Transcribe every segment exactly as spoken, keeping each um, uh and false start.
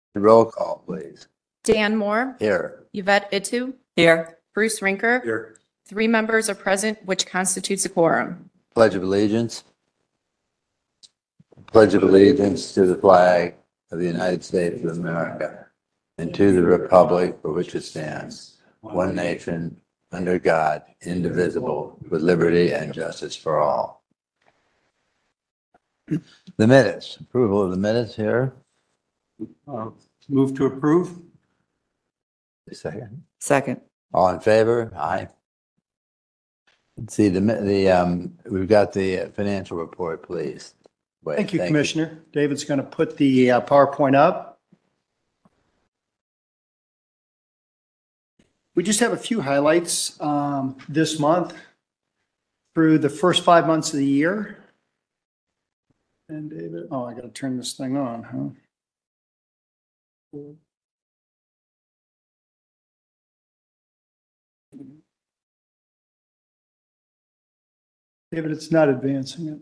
Roll call, please. Dan Moore, Here. Yvette Itu, Here. Bruce Rinker. Here. Three members are present, which constitutes a quorum. Pledge of allegiance. Pledge of allegiance to the flag of the United States of America and to the republic for which it stands, one nation, under God, indivisible, with liberty and justice for all. The minutes, approval of the minutes here. Uh, Move to approve? Second. Second. All in favor? Aye. Let's see, the, the, um, we've got the financial report, please. Wait, Thank you, Commissioner. David's going to put the uh, PowerPoint up. We just have a few highlights um, this month through the first five months of the year. And David, oh, I got to turn this thing on, huh? David, it's not advancing it.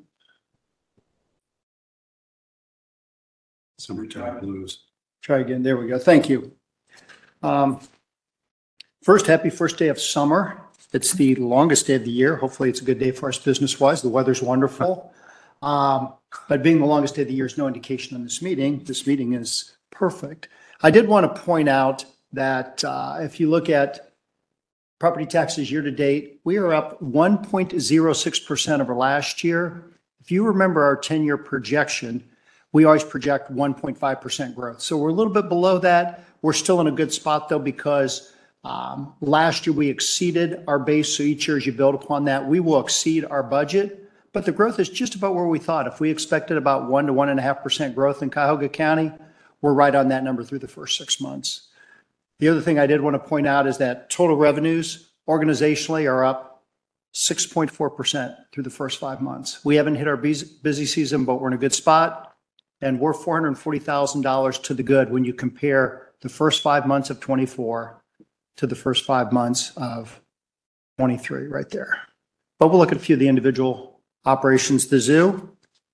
Summertime blues. Try again. There we go. Thank you. Um, First, happy first day of summer. It's the longest day of the year. Hopefully it's a good day for us business-wise. The weather's wonderful. Um, But being the longest day of the year is no indication on this meeting. This meeting is perfect. I did want to point out that uh, if you look at property taxes year to date, we are up one point zero six percent over last year. If you remember our ten-year projection, we always project one point five percent growth. So we're a little bit below that. We're still in a good spot though, because um, last year we exceeded our base. So each year as you build upon that, we will exceed our budget. But the growth is just about where we thought. If we expected about one to one and a half percent growth in Cuyahoga County, we're right on that number through the first six months. The other thing I did want to point out is that total revenues organizationally are up six point four percent through the first five months. We haven't hit our busy season, but we're in a good spot. And we're four hundred forty thousand dollars to the good when you compare the first five months of twenty-four to the first five months of twenty-three right there. But we'll look at a few of the individual operations. The zoo.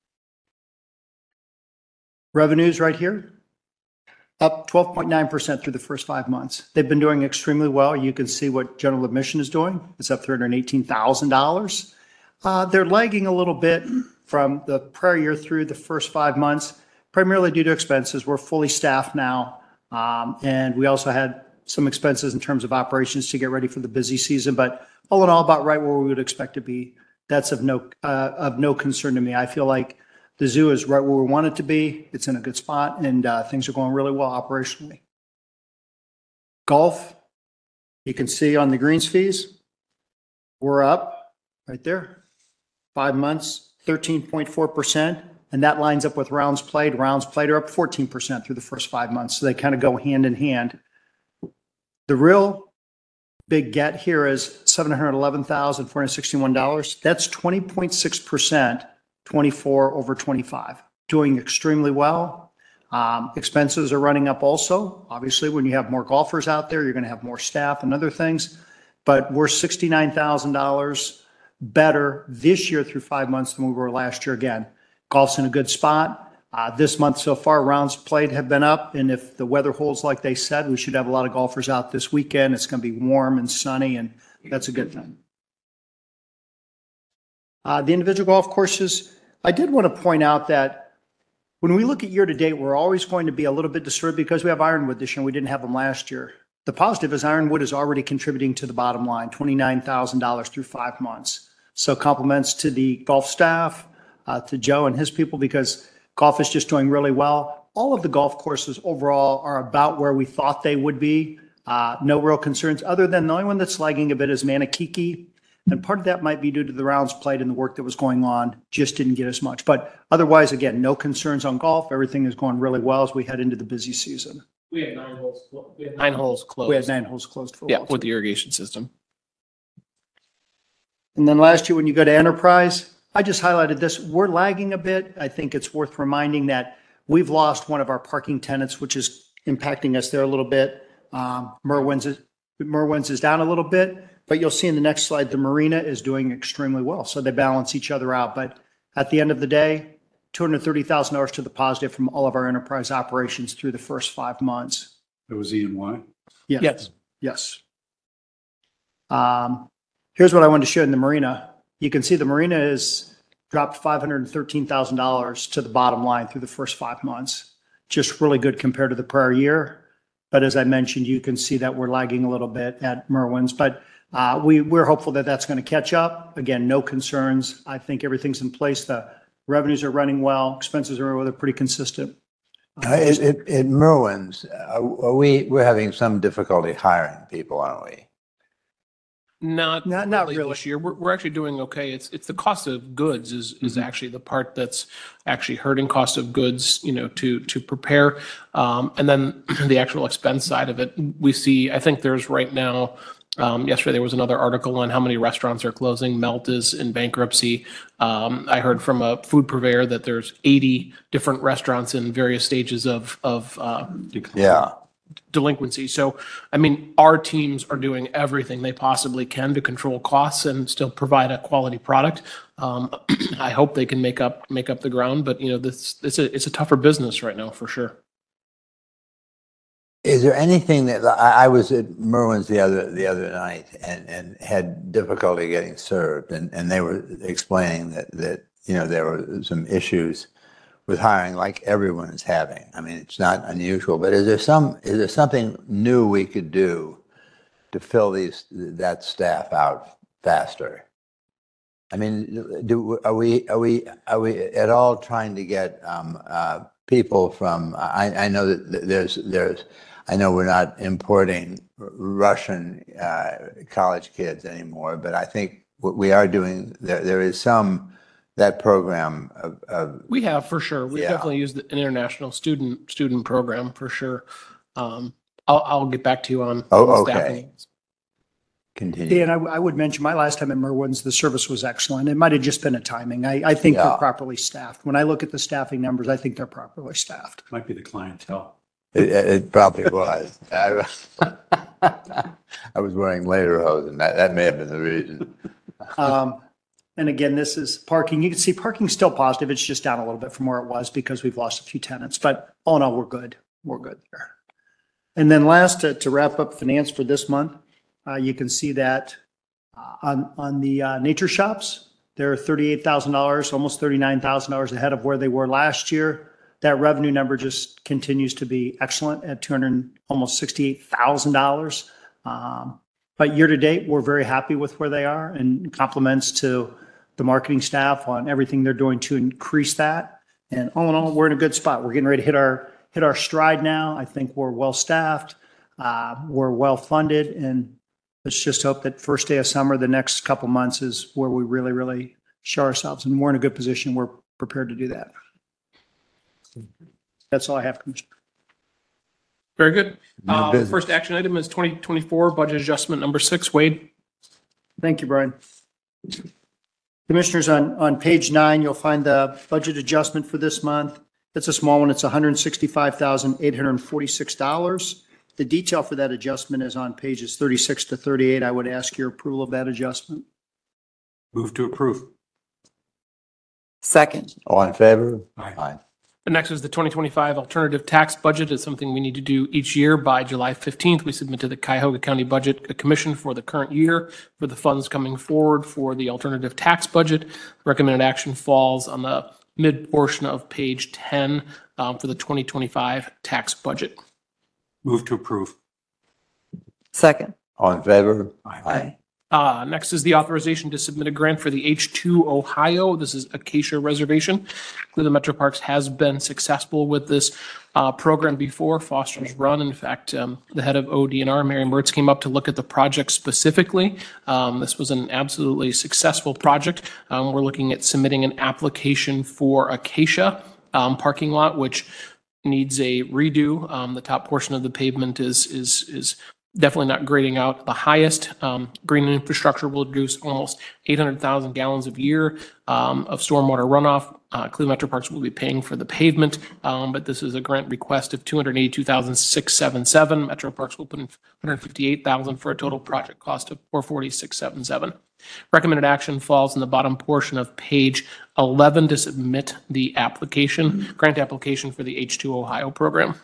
Revenues right here, up twelve point nine percent through the first five months. They've been doing extremely well. You can see what general admission is doing. It's up three hundred eighteen thousand dollars. Uh, they're lagging a little bit from the prior year through the first five months, primarily due to expenses. We're fully staffed now. Um, and we also had some expenses in terms of operations to get ready for the busy season, but all in all, about right where we would expect to be. That's of no, uh, of no concern to me. I feel like the zoo is right where we want it to be. It's in a good spot, and uh, things are going really well operationally. Golf, you can see on the greens fees, we're up right there. Five months, thirteen point four percent, and that lines up with rounds played. Rounds played are up fourteen percent through the first five months, so they kind of go hand in hand. The real big get here is seven hundred eleven thousand four hundred sixty-one dollars. That's twenty point six percent. twenty-four over twenty-five, doing extremely well. Um, expenses are running up also. Obviously, when you have more golfers out there, you're going to have more staff and other things. But we're sixty-nine thousand dollars better this year through five months than we were last year. Again, golf's in a good spot. Uh, this month so far, rounds played have been up. And if the weather holds like they said, we should have a lot of golfers out this weekend. It's going to be warm and sunny, and that's a good thing. Uh, the individual golf courses, I did want to point out that when we look at year to date, we're always going to be a little bit disturbed because we have Ironwood this year. We didn't have them last year. The positive is Ironwood is already contributing to the bottom line, twenty-nine thousand dollars through five months. So compliments to the golf staff, uh, to Joe and his people, because golf is just doing really well. All of the golf courses overall are about where we thought they would be. Uh, no real concerns other than the only one that's lagging a bit is Manakiki. And part of that might be due to the rounds played and the work that was going on, just didn't get as much. But otherwise, again, no concerns on golf. Everything is going really well as we head into the busy season. We had nine holes, we had nine holes closed. We had nine holes closed for a Yeah, while, with too. the irrigation system. And then last year, when you go to Enterprise, I just highlighted this. We're lagging a bit. I think it's worth reminding that we've lost one of our parking tenants, which is impacting us there a little bit. Um, Merwin's is, Merwin's is down a little bit. But you'll see in the next slide, the marina is doing extremely well. So they balance each other out. But at the end of the day, two hundred thirty thousand dollars to the positive from all of our enterprise operations through the first five months. That was E and Y. Yes. Yes. Um, here's what I wanted to show in the marina. You can see the marina is dropped five hundred thirteen thousand dollars to the bottom line through the first five months. Just really good compared to the prior year. But as I mentioned, you can see that we're lagging a little bit at Merwin's, but uh, we, we're hopeful that that's going to catch up. Again, no concerns. I think everything's in place. The revenues are running well. Expenses are, they're pretty consistent. Uh, At, at, at Merwin's, uh, are we, we're having some difficulty hiring people, aren't we? Not, Not- not really really. this year. We're, we're actually doing okay. It's, it's the cost of goods is, is actually the part that's actually hurting cost of goods, you know, to, to prepare. Um, and then the actual expense side of it, we see, I think there's right now, um, yesterday there was another article on how many restaurants are closing. Melt is in bankruptcy. Um, I heard from a food purveyor that there's eighty different restaurants in various stages of, of, uh, Yeah. delinquency. So, I mean, our teams are doing everything they possibly can to control costs and still provide a quality product. Um, I hope they can make up, make up the ground, but you know, this, it's a, it's a tougher business right now for sure. Is there anything that, I, I was at Merwin's the other, the other night and, and had difficulty getting served. And, and they were explaining that, that, you know, there were some issues with hiring like everyone's having. I mean, it's not unusual, but is there some, is there something new we could do to fill these, that staff out faster? I mean, do, are we, are we, are we at all trying to get um, uh, people from, I, I know that there's, there's, I know we're not importing Russian uh, college kids anymore, but I think what we are doing, there, there is some, that program of, of We have for sure. We've Yeah. definitely used an international student, student program for sure. Um, I'll, I'll get back to you on. Oh, on okay. staffing. continue. Dan, I, I would mention my last time at Merwin's, the service was excellent. It might have just been a timing. I, I think Yeah. they're properly staffed. When I look at the staffing numbers, I think they're properly staffed. Might be the clientele. It, it probably was. I, I was wearing lederhosen. That, that may have been the reason. Um, and again, this is parking. You can see parking's still positive. It's just down a little bit from where it was because we've lost a few tenants, but all in all, we're good. We're good there. And then last, to, to wrap up finance for this month, uh, you can see that uh, on, on the uh, nature shops, they're thirty-eight thousand dollars, almost thirty-nine thousand dollars ahead of where they were last year. That revenue number just continues to be excellent at two hundred, almost sixty-eight thousand dollars. Um, but year to date, we're very happy with where they are and compliments to the marketing staff on everything they're doing to increase that. And all in all, we're in a good spot. We're getting ready to hit our, hit our stride now. I think we're well staffed. Uh, we're well funded, and let's just hope that first day of summer, the next couple months is where we really, really show ourselves, and we're in a good position. We're prepared to do that. That's all I have, Commissioner. Very good. New Uh, business. First action item is twenty twenty-four budget adjustment number six. Wade? Thank you, Brian. Commissioners, on, on page nine, you'll find the budget adjustment for this month. It's a small one. It's one hundred sixty-five thousand eight hundred forty-six dollars. The detail for that adjustment is on pages thirty-six to thirty-eight. I would ask your approval of that adjustment. Move to approve. Second. All in favor? Aye. Aye. The next is the twenty twenty-five alternative tax budget. It's something we need to do each year by July fifteenth. We submit to the Cuyahoga County Budget Commission for the current year for the funds coming forward for the alternative tax budget. Recommended action falls on the mid portion of page ten um, for the twenty twenty-five tax budget. Move to approve. Second. All in favor? Aye. Uh, next is the authorization to submit a grant for the H two Ohio. This is Acacia Reservation. Cleveland Metro Parks has been successful with this uh, program before, Foster's Run. In fact, um, the head of O D N R, Mary Mertz, came up to look at the project specifically. Um, this was an absolutely successful project. Um, we're looking at submitting an application for Acacia um, parking lot, which needs a redo. Um, the top portion of the pavement is is is definitely not grading out the highest. Um, green infrastructure will reduce almost eight hundred thousand gallons a year um, of stormwater runoff. Uh, Cleveland Metro Parks will be paying for the pavement, um, but this is a grant request of two hundred eighty-two thousand six hundred seventy-seven. Metro Parks will put in one hundred fifty-eight thousand for a total project cost of four hundred forty-six thousand six hundred seventy-seven. Recommended action falls in the bottom portion of page eleven to submit the application, grant application for the H two Ohio program.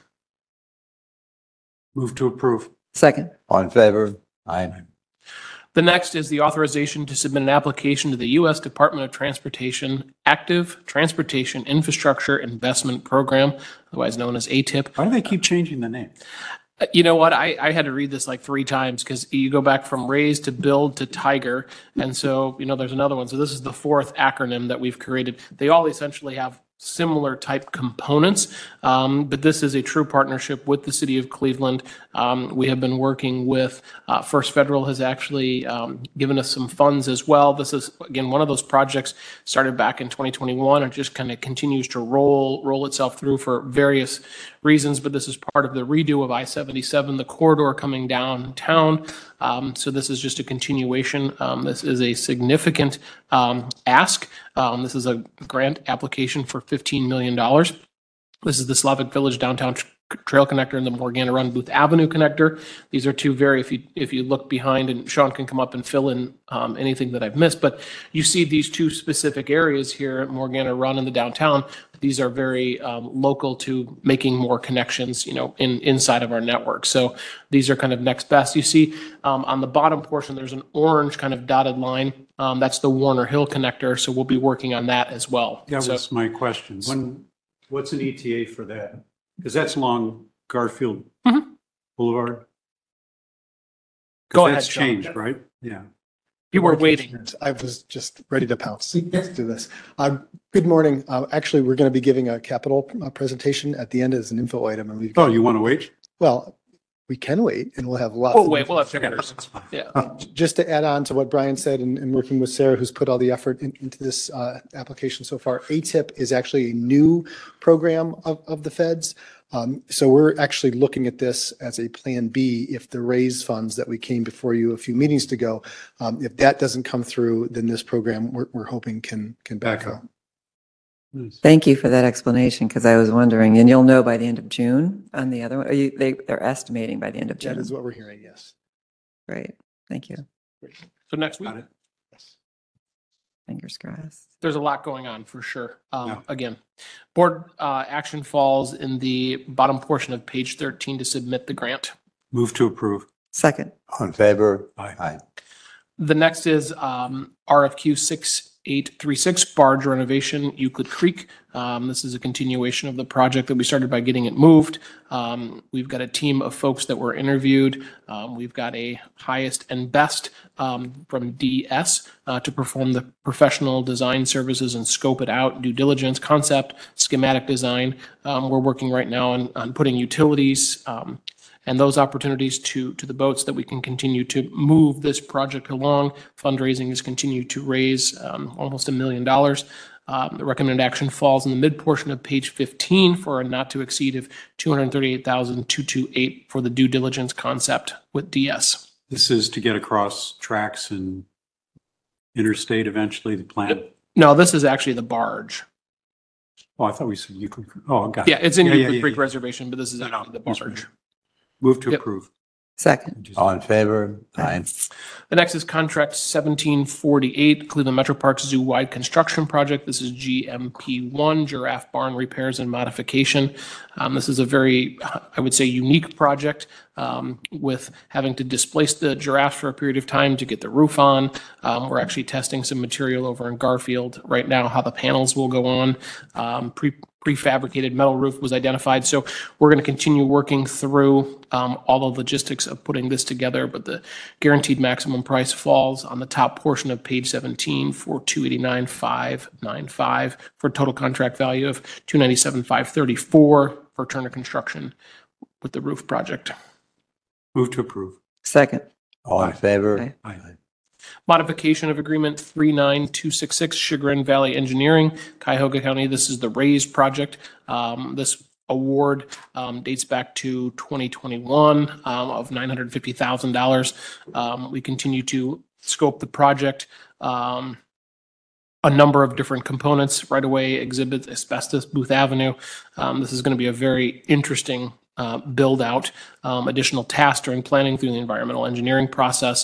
Move to approve. Second. All in favor? Aye. The next is the authorization to submit an application to the U S Department of Transportation Active Transportation Infrastructure Investment Program, otherwise known as A T I P. Why do they keep changing the name? Uh, You know what? I, I had to read this like three times because you go back from raise to build to tiger. And so, you know, there's another one. So this is the fourth acronym that we've created. They all essentially have similar type components, um, but this is a true partnership with the city of Cleveland. Um, we have been working with uh, First Federal has actually um, given us some funds as well. This is again one of those projects started back in twenty twenty-one and just kind of continues to roll roll itself through for various reasons. But this is part of the redo of I seventy-seven, the corridor coming downtown. Um, so this is just a continuation. Um, this is a significant um, ask. Um, this is a grant application for fifteen million dollars. This is the Slavic Village Downtown Tr- Trail Connector and the Morgana Run Booth Avenue Connector. These are two very, if you if you look behind, and Sean can come up and fill in um, anything that I've missed, but you see these two specific areas here at Morgana Run in the downtown. These are very um, local to making more connections, you know, in inside of our network. So these are kind of next best. You see um, on the bottom portion, there's an orange kind of dotted line. Um, that's the Warner Hill connector. So we'll be working on that as well. That So- was my question. When, what's an E T A for that? Because that's along Garfield Mhm. Boulevard. 'Cause Go ahead, That's Sean. changed, right? Yeah. You were waiting. I was just ready to pounce. Let's do this. Uh, Good morning. Uh, Actually, we're going to be giving a capital uh, presentation at the end as an info item. And we've, Oh, you want to wait? well, we can wait and we'll have lots. Oh, of- wait, we'll have figures. Yeah. Just to add on to what Brian said and, and working with Sarah, who's put all the effort in- into this uh, application so far, A T I P is actually a new program of, of the feds. Um, So we're actually looking at this as a plan B if the raise funds that we came before you a few meetings ago, um, if that doesn't come through, then this program we're, we're hoping can, can back up. Thank you for that explanation, because I was wondering, and you'll know by the end of June on the other one. Are you, they, they're estimating by the end of That June. is what we're hearing, yes. Great. Thank you. So next week. Got it. Fingers crossed. There's a lot going on for sure. Um, Yeah. Again, board uh, action falls in the bottom portion of page thirteen to submit the grant. Move to approve. Second. All in favor? Aye. Aye. The next is um, R F Q six eight three six barge renovation Euclid Creek. Um, This is a continuation of the project that we started by getting it moved. Um, We've got a team of folks that were interviewed. Um, We've got a highest and best um, from D S uh, to perform the professional design services and scope it out, due diligence, concept, schematic design. Um, We're working right now on, on putting utilities um, and those opportunities to, to the boats that we can continue to move this project along. Fundraising has continued to raise um, almost a million dollars. Um, The recommended action falls in the mid portion of page fifteen for a not to exceed of two hundred thirty-eight thousand two hundred twenty-eight for the due diligence concept with D S. This is to get across tracks and interstate eventually, the plan. No, this is actually the barge. Oh, I thought we said Euclid. Oh, got it. Yeah, it's in Yeah, yeah, Euclid yeah, Creek yeah. Reservation, but this is No, no, actually the that's barge. right. Move to Yep. approve. Second. All in favor? Aye. The next is contract seventeen forty-eight, Cleveland Metro Parks Zoo-wide construction project. This is G M P one, Giraffe Barn Repairs and Modification. Um, This is a very, I would say, unique project um, with having to displace the giraffes for a period of time to get the roof on. Um, We're actually testing some material over in Garfield right now, how the panels will go on. Um, Pre prefabricated metal roof was identified. So we're going to continue working through um, all the logistics of putting this together, but the guaranteed maximum price falls on the top portion of page seventeen for two eighty-nine five ninety-five for a total contract value of two ninety-seven five thirty-four for Turner Construction with the roof project. Move to approve. Second. All in favor? Aye. Aye. Modification of agreement three nine two six six Chagrin Valley Engineering, Cuyahoga County. This is the RAISE project. Um, This award um, dates back to twenty twenty-one um, of nine hundred fifty thousand dollars. Um, We continue to scope the project. Um, a number of different components, right-of-way exhibits, asbestos, Booth Avenue. Um, This is going to be a very interesting uh, build-out, um, additional tasks during planning through the environmental engineering process.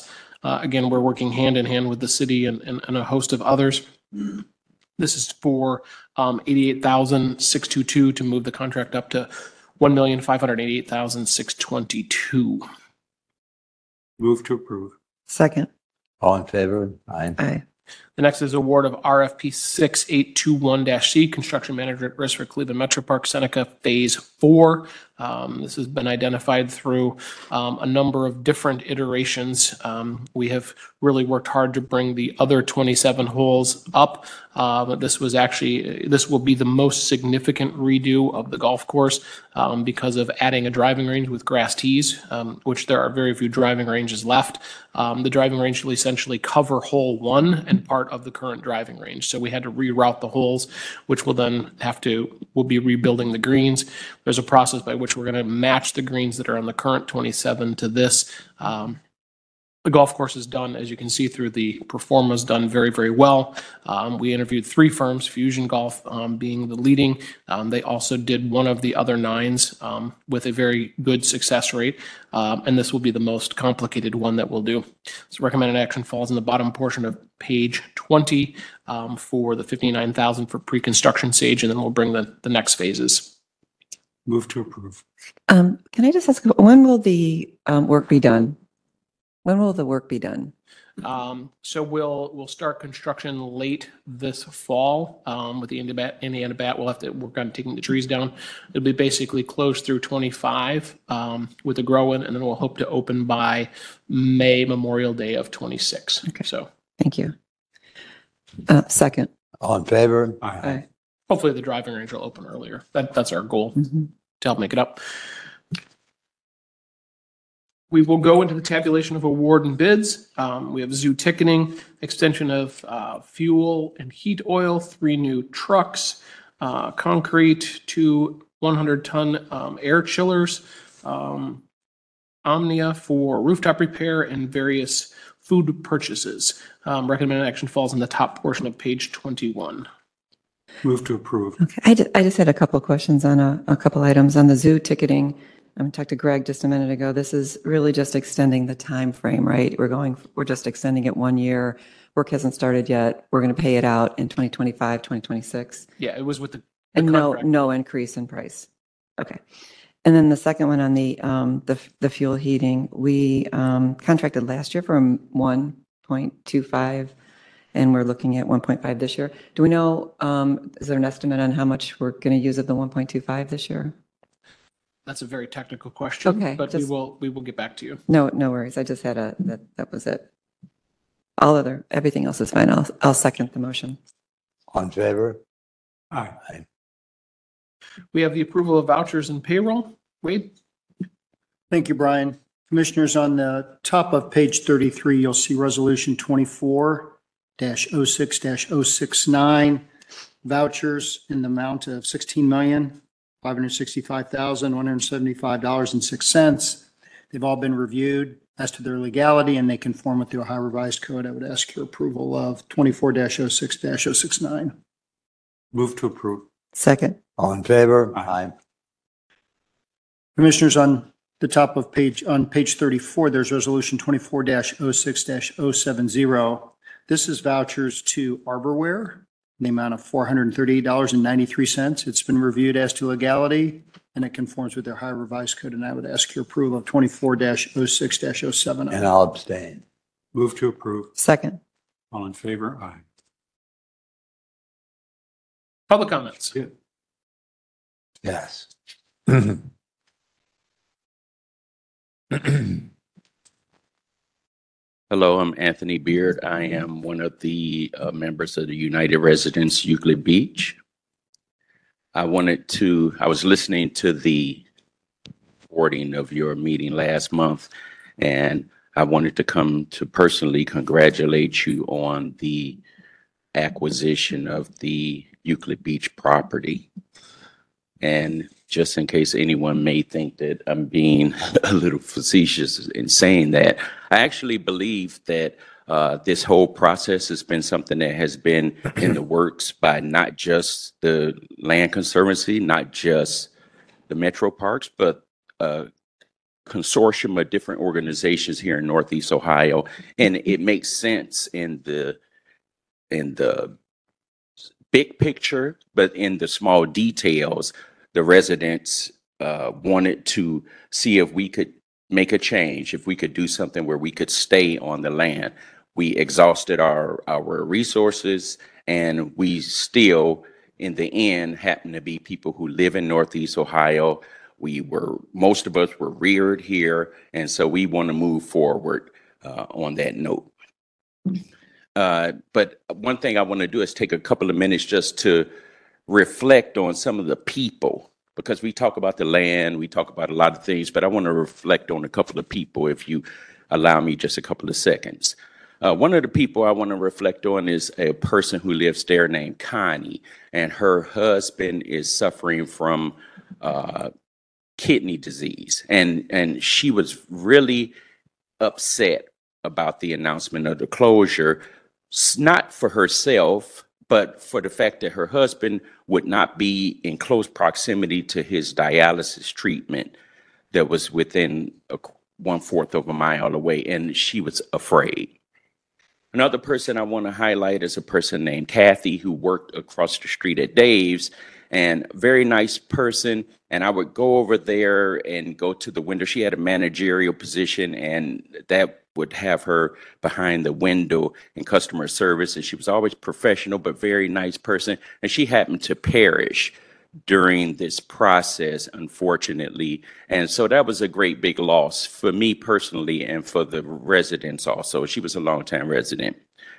Uh, Again, we're working hand in hand with the city and, and and a host of others. This is for um, eighty-eight thousand six hundred twenty-two to move the contract up to one million five hundred eighty-eight thousand six hundred twenty-two. Move to approve. Second. All in favor? Aye. Aye. The next is award of R F P six eight two one C, Construction Manager at Risk for Cleveland Metro Park Seneca Phase Four. Um, This has been identified through um, a number of different iterations. Um, We have really worked hard to bring the other twenty-seven holes up. Uh, But this was actually, this will be the most significant redo of the golf course um, because of adding a driving range with grass tees, um, which there are very few driving ranges left. Um, The driving range will essentially cover hole one and part of the current driving range. So we had to reroute the holes, which will then have to, we'll be rebuilding the greens. There's a process by which we're going to match the greens that are on the current twenty-seven to this. Um, The golf course is done, as you can see through the performance, done very, very well. Um, We interviewed three firms, Fusion Golf um, being the leading. Um, They also did one of the other nines um, with a very good success rate. Um, And this will be the most complicated one that we'll do. So recommended action falls in the bottom portion of page twenty um, for the fifty-nine thousand for pre-construction stage, and then we'll bring the, the next phases. Move to approve. Um, Can I just ask, when will the um, work be done? When will the work be done? Um, so we'll, we'll start construction late this fall, um, with the Indiana, Indiana Bat. We'll have to work on taking the trees down. It'll be basically closed through twenty-five, um, with the grow-in, and then we'll hope to open by May Memorial Day of twenty-six. Okay. So Thank you. Uh, Second. All in favor? Aye. Aye. hopefully the driving range will open earlier. That, that's our goal, Mhm. to help make it up. We will go into the tabulation of award and bids. Um, we have zoo ticketing, extension of uh, fuel and heat oil, three new trucks, uh, concrete, two one hundred ton um, air chillers, um, Omnia for rooftop repair, and various food purchases. Um, recommended action falls in the top portion of page twenty-one. Move to approve. Okay, I just, I just had a couple of questions on a, a couple items on the zoo ticketing. I talked to Greg just a minute ago. This is really just extending the time frame, right? We're going, we're just extending it one year. Work hasn't started yet. We're going to pay it out in twenty twenty-five, twenty twenty-six. Yeah, it was with the. the And no, contract. no increase in price. Okay. And then the second one on the, um, the, the fuel heating, we, um, contracted last year for one point two five and we're looking at one point five this year. Do we know, um, is there an estimate on how much we're going to use of the one point two five this year? That's a very technical question, Okay, but we just- will, we will get back to you. No, no worries. I just had a, that, that was it. All other, everything else is fine. I'll, I'll second the motion. All in favor? Aye. We have the approval of vouchers and payroll. Wade? Thank you, Brian. Commissioners, on the top of page thirty-three, you'll see Resolution twenty-four dash oh six dash oh six nine, vouchers in the amount of sixteen million, five hundred sixty-five thousand, one hundred seventy-five dollars and six cents. They've all been reviewed as to their legality, and they conform with the Ohio Revised Code. I would ask your approval of twenty-four dash oh six dash oh six nine. Move to approve. Second. All in favor? Aye. Commissioners, on the top of page, on page thirty-four, there's Resolution twenty-four dash oh six dash oh seven zero. This is vouchers to Arborware in the amount of four hundred thirty-eight dollars and ninety-three cents. It's been reviewed as to legality, and it conforms with their Ohio Revised Code, and I would ask your approval of twenty-four dash oh six dash oh seven. And I'll abstain. Move to approve. Second. All in favor? Aye. Public comments. Yeah. Yes. Hello, I'm Anthony Beard. I am one of the uh, members of the United Residents Euclid Beach. I wanted to, I was listening to the recording of your meeting last month, and I wanted to come to personally congratulate you on the acquisition of the Euclid Beach property. And just in case anyone may think that I'm being a little facetious in saying that, I actually believe that uh, this whole process has been something that has been in the works by not just the Land Conservancy, not just the Metro Parks, but uh, consortium of different organizations here in Northeast Ohio, and it makes sense in the in the big picture, but in the small details, the residents uh, wanted to see if we could make a change, if we could do something where we could stay on the land. We exhausted our our resources, and we still, in the end, happen to be people who live in Northeast Ohio. We were, most of us were reared here, and so we want to move forward uh, on that note. Uh, but one thing I want to do is take a couple of minutes just to reflect on some of the people, because we talk about the land, we talk about a lot of things, but I want to reflect on a couple of people, if you allow me just a couple of seconds. Uh, one of the people I want to reflect on is a person who lives there named Connie, and her husband is suffering from uh, kidney disease, and and she was really upset about the announcement of the closure, s- not for herself, but for the fact that her husband would not be in close proximity to his dialysis treatment that was within a qu- one fourth of a mile away, and she was afraid. Another person I want to highlight is a person named Kathy, who worked across the street at Dave's, and very nice person. And I would go over there and go to the window. She had a managerial position, and that would have her behind the window in customer service. And she was always professional, but very nice person. And she happened to perish during this process, unfortunately. And so that was a great big loss for me personally and for the residents also. She was a longtime resident.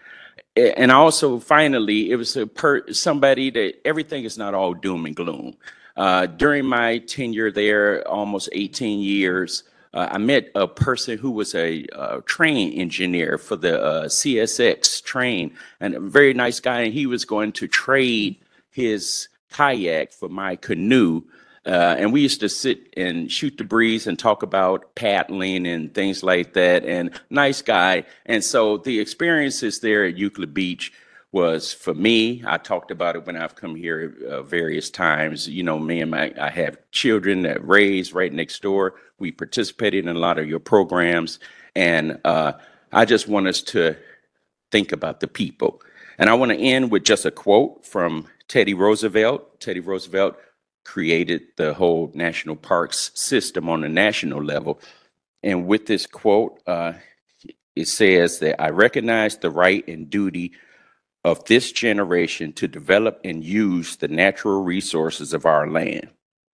A- And also, finally, it was a per somebody that everything is not all doom and gloom. Uh, during my tenure there, almost eighteen years, uh, I met a person who was a uh, train engineer for the uh, C S X train, and a very nice guy. And he was going to trade his kayak for my canoe. Uh, and we used to sit and shoot the breeze and talk about paddling and things like that. And nice guy. And so the experiences there at Euclid Beach was, for me, I talked about it when I've come here uh, various times. You know, me and my, I have children that raised right next door. We participated in a lot of your programs. And uh, I just want us to think about the people. And I want to end with just a quote from Teddy Roosevelt. Teddy Roosevelt created the whole national parks system on a national level. And with this quote, uh, it says that I recognize the right and duty of this generation to develop and use the natural resources of our land.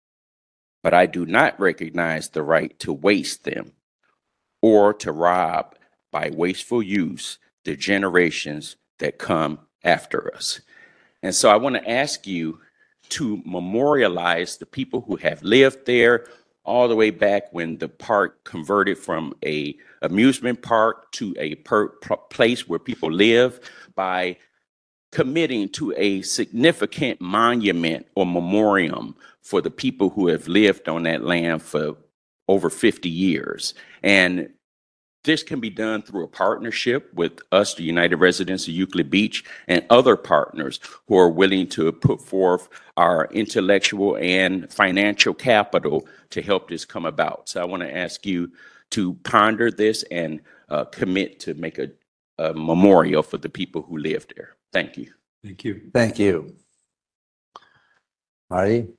But I do not recognize the right to waste them or to rob by wasteful use the generations that come after us. And so I want to ask you to memorialize the people who have lived there all the way back when the park converted from a amusement park to a per, pl- place where people live, by committing to a significant monument or memoriam for the people who have lived on that land for over fifty years. And this can be done through a partnership with us, the United Residents of Euclid Beach, and other partners who are willing to put forth our intellectual and financial capital to help this come about. So I want to ask you to ponder this and uh, commit to make a, a memorial for the people who lived there. Thank you. Thank you. Thank you. Marty?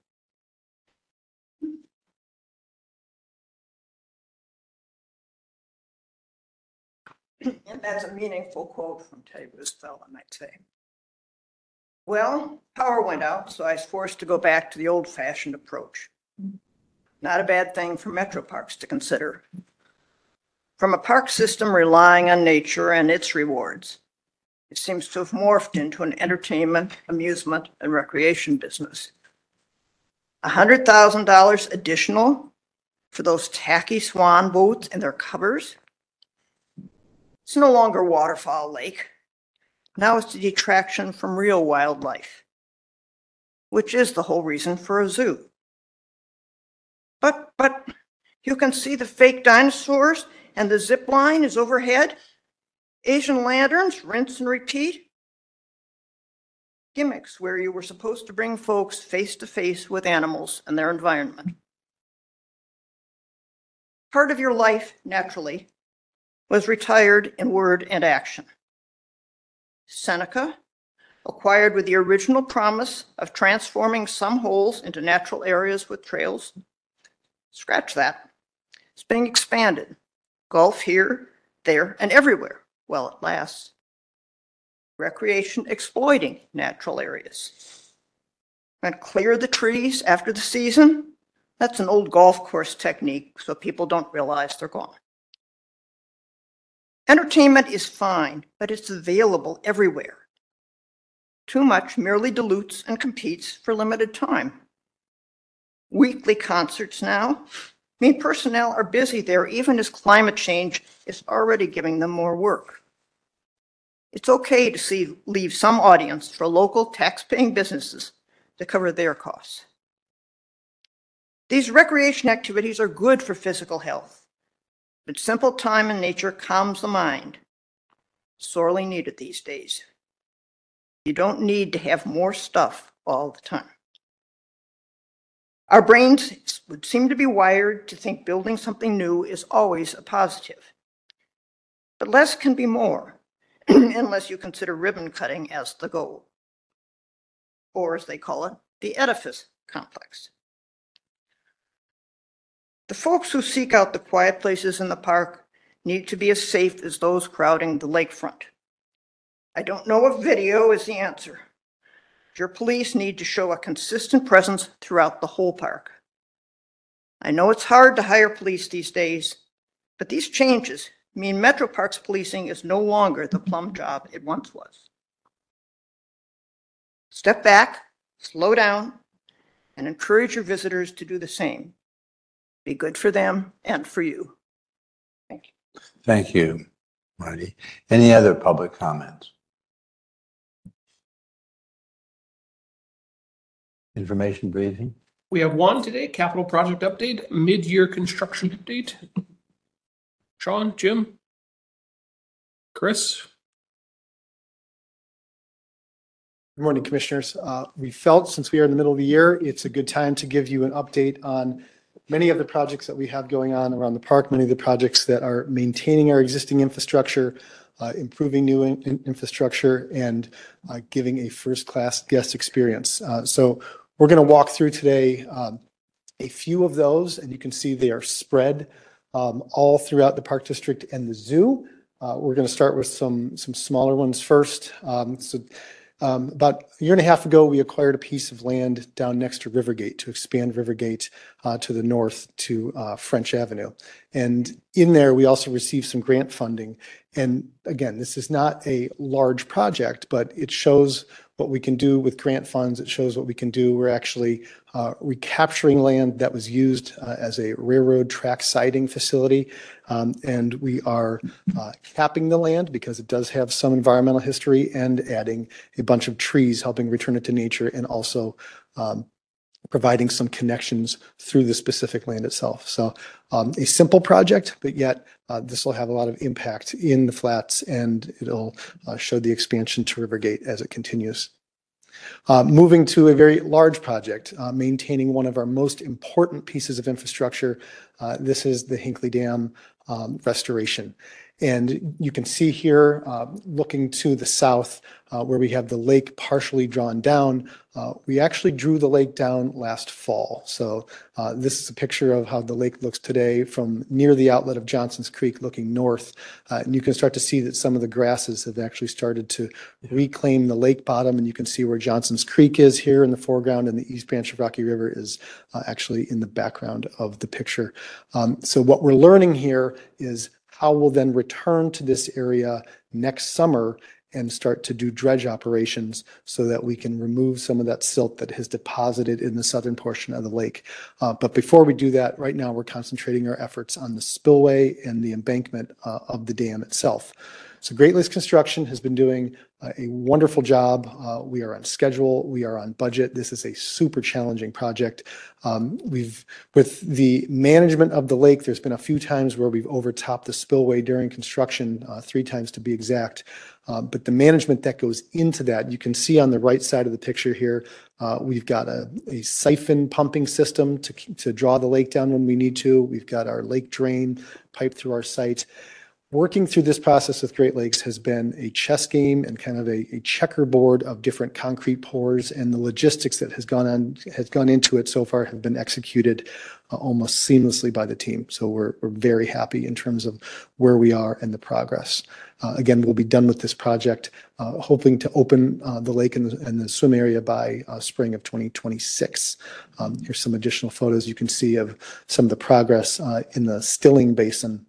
And that's a meaningful quote from Teddy Roosevelt, I might say. Well, power went out, so I was forced to go back to the old-fashioned approach. Not a bad thing for metro parks to consider. From a park system relying on nature and its rewards, it seems to have morphed into an entertainment, amusement, and recreation business. one hundred thousand dollars additional for those tacky swan boats and their covers? It's no longer Waterfowl Lake. Now it's a detraction from real wildlife, which is the whole reason for a zoo. But, but you can see the fake dinosaurs and the zip line is overhead. Asian lanterns, rinse and repeat. Gimmicks where you were supposed to bring folks face to face with animals and their environment. Part of your life, naturally, was retired in word and action. Seneca, acquired with the original promise of transforming some holes into natural areas with trails. Scratch that. It's being expanded. Golf here, there, and everywhere, while it lasts. Recreation exploiting natural areas. And clear the trees after the season. That's an old golf course technique, so people don't realize they're gone. Entertainment is fine, but it's available everywhere. Too much merely dilutes and competes for limited time. Weekly concerts now mean personnel are busy there even as climate change is already giving them more work. It's okay to see, leave some audience for local tax-paying businesses to cover their costs. These recreation activities are good for physical health, but simple time in nature calms the mind. Sorely needed these days. You don't need to have more stuff all the time. Our brains would seem to be wired to think building something new is always a positive. But less can be more, unless you consider ribbon cutting as the goal. Or as they call it, the edifice complex. The folks who seek out the quiet places in the park need to be as safe as those crowding the lakefront. I don't know if video is the answer. Your police need to show a consistent presence throughout the whole park. I know it's hard to hire police these days, but these changes mean Metro Parks policing is no longer the plum job it once was. Step back, slow down, and encourage your visitors to do the same. Be good for them and for you. Thank you. Thank you, Marty. Any other public comments? Information briefing? We have one today, capital project update, mid-year construction update. Sean, Jim, Chris. Good morning, Commissioners. Uh, We felt since we are in the middle of the year, it's a good time to give you an update on many of the projects that we have going on around the park, many of the projects that are maintaining our existing infrastructure, uh, improving new in- in- infrastructure, and uh, giving a first-class guest experience. Uh, So we're going to walk through today um, a few of those, and you can see they are spread um, all throughout the Park District and the zoo. Uh, We're going to start with some, some smaller ones first. Um, So Um, about a year and a half ago, we acquired a piece of land down next to Rivergate to expand Rivergate uh, to the north to uh, French Avenue. And in there, we also received some grant funding. And again, this is not a large project, but it shows what we can do with grant funds. It shows what we can do. We're actually uh, recapturing land that was used uh, as a railroad track siding facility. Um, and we are uh, capping the land because it does have some environmental history, and adding a bunch of trees, helping return it to nature, and also um, providing some connections through the specific land itself. So um, a simple project, but yet uh, this will have a lot of impact in the flats, and it'll uh, show the expansion to Rivergate as it continues. Uh, moving to a very large project, uh, maintaining one of our most important pieces of infrastructure. Uh, this is the Hinckley Dam um, restoration. And you can see here, uh, looking to the south, uh, where we have the lake partially drawn down. Uh, we actually drew the lake down last fall. So uh, this is a picture of how the lake looks today from near the outlet of Johnson's Creek looking north. Uh, and you can start to see that some of the grasses have actually started to reclaim the lake bottom. And you can see where Johnson's Creek is here in the foreground, and the East Branch of Rocky River is uh, actually in the background of the picture. Um, so what we're learning here is how we'll then return to this area next summer and start to do dredge operations so that we can remove some of that silt that has deposited in the southern portion of the lake. Uh, but before we do that, right now we're concentrating our efforts on the spillway and the embankment uh, of the dam itself. So Great Lakes Construction has been doing uh, a wonderful job. Uh, we are on schedule. We are on budget. This is a super challenging project. Um, we've, with the management of the lake, there's been a few times where we've overtopped the spillway during construction, uh, three times to be exact. Uh, but the management that goes into that, you can see on the right side of the picture here, uh, we've got a, a siphon pumping system to, to draw the lake down when we need to. We've got our lake drain piped through our site. Working through this process with Great Lakes has been a chess game and kind of a, a checkerboard of different concrete pours, and the logistics that has gone on has gone into it so far have been executed uh, almost seamlessly by the team. So we're we're very happy in terms of where we are and the progress. Uh, again, we'll be done with this project, uh, hoping to open uh, the lake and the, and the swim area by uh, spring of twenty twenty-six. Um, here's some additional photos you can see of some of the progress uh, in the Stilling Basin.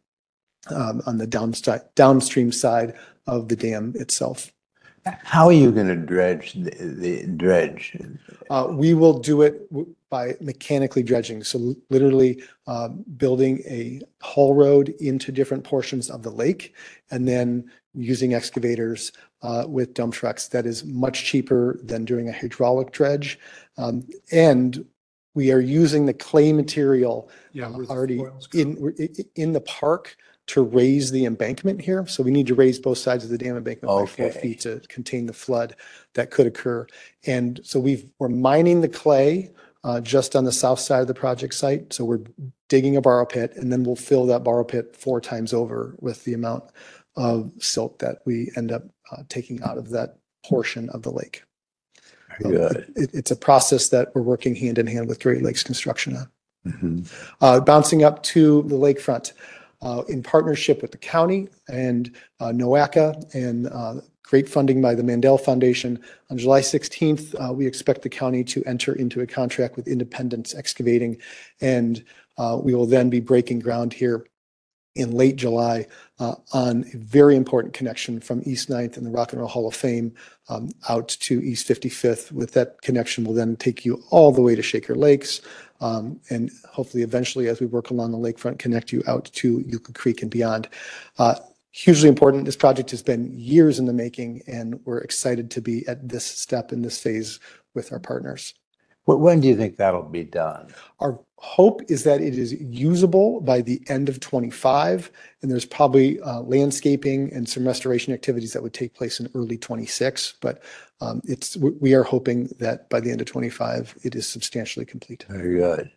Um, on the downstream downstream side of the dam itself. How are you going to dredge the, the dredge? Uh, we will do it w- by mechanically dredging. So literally uh, building a haul road into different portions of the lake and then using excavators uh, with dump trucks. That is much cheaper than doing a hydraulic dredge. Um, and we are using the clay material Yeah, uh, where the already soil's coming. in, we're i- in the park to raise the embankment here. So we need to raise both sides of the dam embankment by four Okay. feet to contain the flood that could occur. And so we've, we're mining the clay uh, just on the south side of the project site. So we're digging a borrow pit, and then we'll fill that borrow pit four times over with the amount of silt that we end up uh, taking out of that portion of the lake. Very good. It, it's a process that we're working hand in hand with Great Lakes Construction on. Mhm. Uh, bouncing up to the lakefront, uh, in partnership with the county and uh, NOACA and uh, great funding by the Mandel Foundation. On July sixteenth, uh, we expect the county to enter into a contract with Independence Excavating, and uh, we will then be breaking ground here in late July uh, on a very important connection from East Ninth and the Rock and Roll Hall of Fame um, out to East fifty-fifth. With that connection will then take you all the way to Shaker Lakes, um, and hopefully eventually, as we work along the lakefront, connect you out to Euclid Creek and beyond. Uh, hugely important. This project has been years in the making, and we're excited to be at this step in this phase with our partners. Wh- When do you think that'll be done? Our hope is that it is usable by the end of twenty-five, and there's probably uh, landscaping and some restoration activities that would take place in early twenty-six. But um, it's we we are hoping that by the end of twenty-five, it is substantially complete. Very good.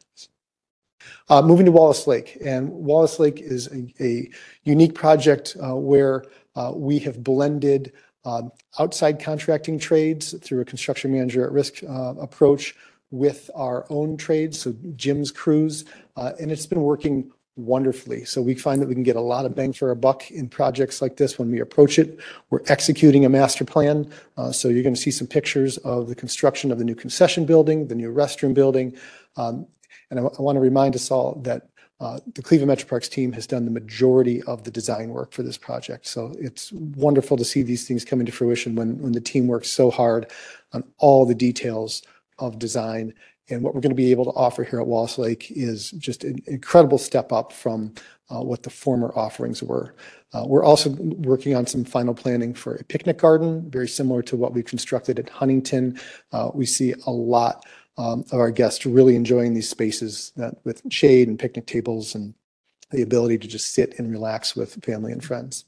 Uh, moving to Wallace Lake, and Wallace Lake is a, a unique project uh, where uh, we have blended um, outside contracting trades through a construction manager at risk uh, approach with our own trades, so Jim's crews, uh, and it's been working wonderfully. So we find that we can get a lot of bang for our buck in projects like this when we approach it. We're executing a master plan, uh, so you're going to see some pictures of the construction of the new concession building, the new restroom building, um, and I, I want to remind us all that uh, the Cleveland Metro Parks team has done the majority of the design work for this project. So it's wonderful to see these things come into fruition when when the team works so hard on all the details of design. And what we're going to be able to offer here at Wallace Lake is just an incredible step up from uh, what the former offerings were. Uh, we're also working on some final planning for a picnic garden, very similar to what we've constructed at Huntington. Uh, we see a lot um, of our guests really enjoying these spaces that, with shade and picnic tables and the ability to just sit and relax with family and friends.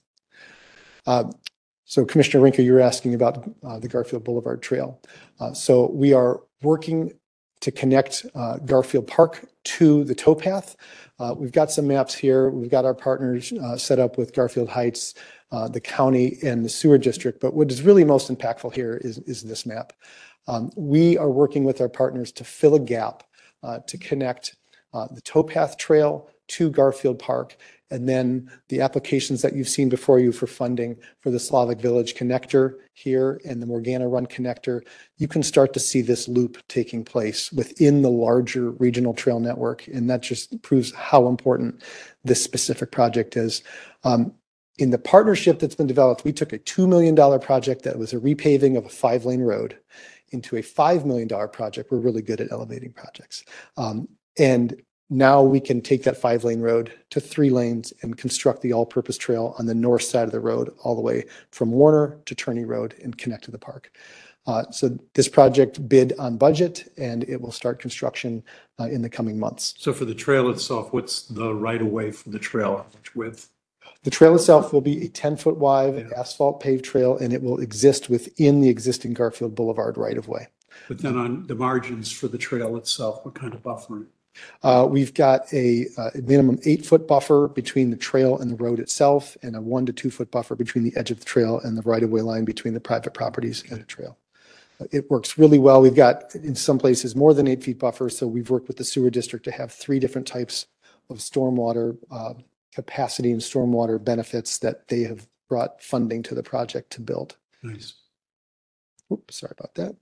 Uh, So Commissioner Rinker, you're asking about uh, the Garfield Boulevard Trail. Uh, So we are working to connect uh, Garfield Park to the towpath. Uh, We've got some maps here. We've got our partners uh, set up with Garfield Heights, uh, the county, and the sewer district. But what is really most impactful here is, is this map. Um, We are working with our partners to fill a gap uh, to connect uh, the towpath trail to Garfield Park, and then the applications that you've seen before you for funding for the Slavic Village connector here and the Morgana Run connector. You can start to see this loop taking place within the larger regional trail network, and that just proves how important this specific project is. Um, in the partnership that's been developed, we took a two million dollars project that was a repaving of a five-lane road into a five million dollars project. We're really good at elevating projects. Um, and Now we can take that five lane road to three lanes and construct the all-purpose trail on the north side of the road, all the way from Warner to Turney Road and connect to the park. Uh, so this project bid on budget, and it will start construction uh, in the coming months. So for the trail itself, what's the right of way for the trail? How much width? The trail itself will be a ten foot wide Yeah. asphalt paved trail, and it will exist within the existing Garfield Boulevard right of way. But then on the margins for the trail itself, what kind of buffering? Uh, we've got a, uh, minimum eight foot buffer between the trail and the road itself, and a one to two foot buffer between the edge of the trail and the right of way line between the private properties and the trail. It works really well. We've got, in some places, more than eight feet buffer. So we've worked with the sewer district to have three different types of stormwater uh, capacity and stormwater benefits that they have brought funding to the project to build. Nice. Oops, sorry about that.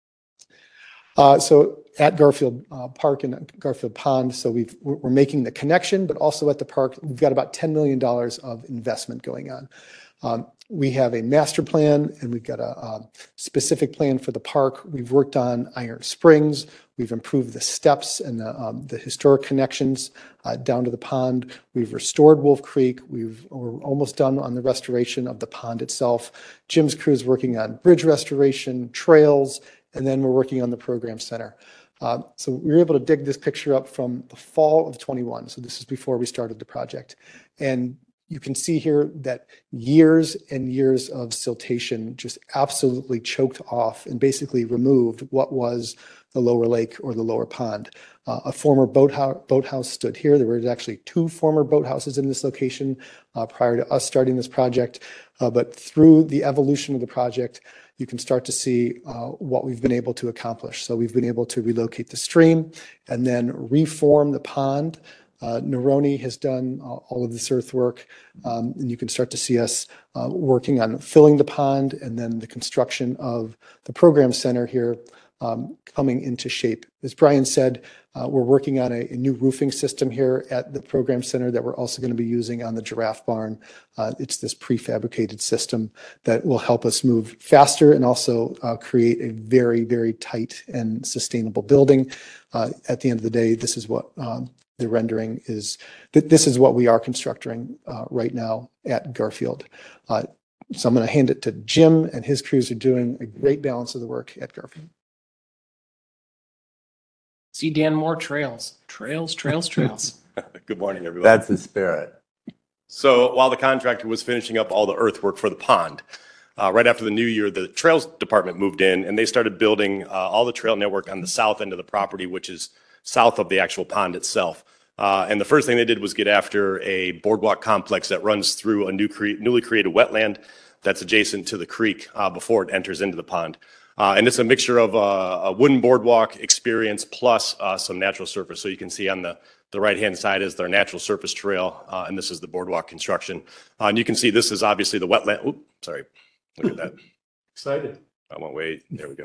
Uh, so at Garfield uh, Park and Garfield Pond, so we've, we're we're making the connection, but also at the park, we've got about ten million dollars of investment going on. Um, we have a master plan, and we've got a, a specific plan for the park. We've worked on Iron Springs. We've improved the steps and the, um, the historic connections uh, down to the pond. We've restored Wolf Creek. We've, we're almost done on the restoration of the pond itself. Jim's crew is working on bridge restoration, trails, and then we're working on the program center. Uh, so we were able to dig this picture up from the fall of twenty-one. So this is before we started the project. And you can see here that years and years of siltation just absolutely choked off and basically removed what was the lower lake or the lower pond. Uh, a former boathouse, boathouse stood here. There were actually two former boathouses in this location uh, prior to us starting this project. Uh, but through the evolution of the project, you can start to see uh, what we've been able to accomplish. So we've been able to relocate the stream and then reform the pond. Uh, Neroni has done uh, all of this earthwork, um, and you can start to see us uh, working on filling the pond and then the construction of the program center here um, coming into shape. As Brian said, uh, we're working on a, a new roofing system here at the program center that we're also going to be using on the giraffe barn. Uh, it's this prefabricated system that will help us move faster and also uh, create a very, very tight and sustainable building. Uh, at the end of the day, this is what um, the rendering is, that this is what we are constructing uh, right now at Garfield. Uh, so I'm going to hand it to Jim, and his crews are doing a great balance of the work at Garfield. See, Dan, more trails, trails, trails, trails. Good morning, everyone. That's the spirit. So while the contractor was finishing up all the earthwork for the pond, uh, right after the new year, the trails department moved in and they started building uh, all the trail network on the south end of the property, which is south of the actual pond itself. Uh, and the first thing they did was get after a boardwalk complex that runs through a new cre- newly created wetland that's adjacent to the creek uh, before it enters into the pond. Uh, and it's a mixture of uh, a wooden boardwalk experience plus uh, some natural surface. So you can see on the, the right-hand side is their natural surface trail, uh, and this is the boardwalk construction. Uh, and you can see this is obviously the wetland. Oop, sorry, look at that. Excited. I won't wait. There we go.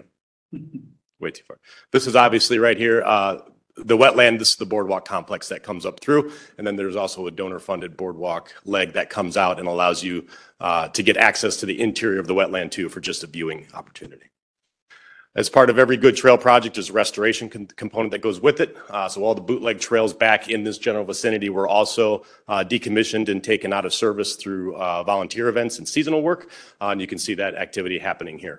Way too far. This is obviously right here. Uh, the wetland, this is the boardwalk complex that comes up through. And then there's also a donor-funded boardwalk leg that comes out and allows you uh, to get access to the interior of the wetland too for just a viewing opportunity. As part of every good trail project, there's a restoration con- component that goes with it. Uh, so all the bootleg trails back in this general vicinity were also uh, decommissioned and taken out of service through uh, volunteer events and seasonal work. Uh, and you can see that activity happening here.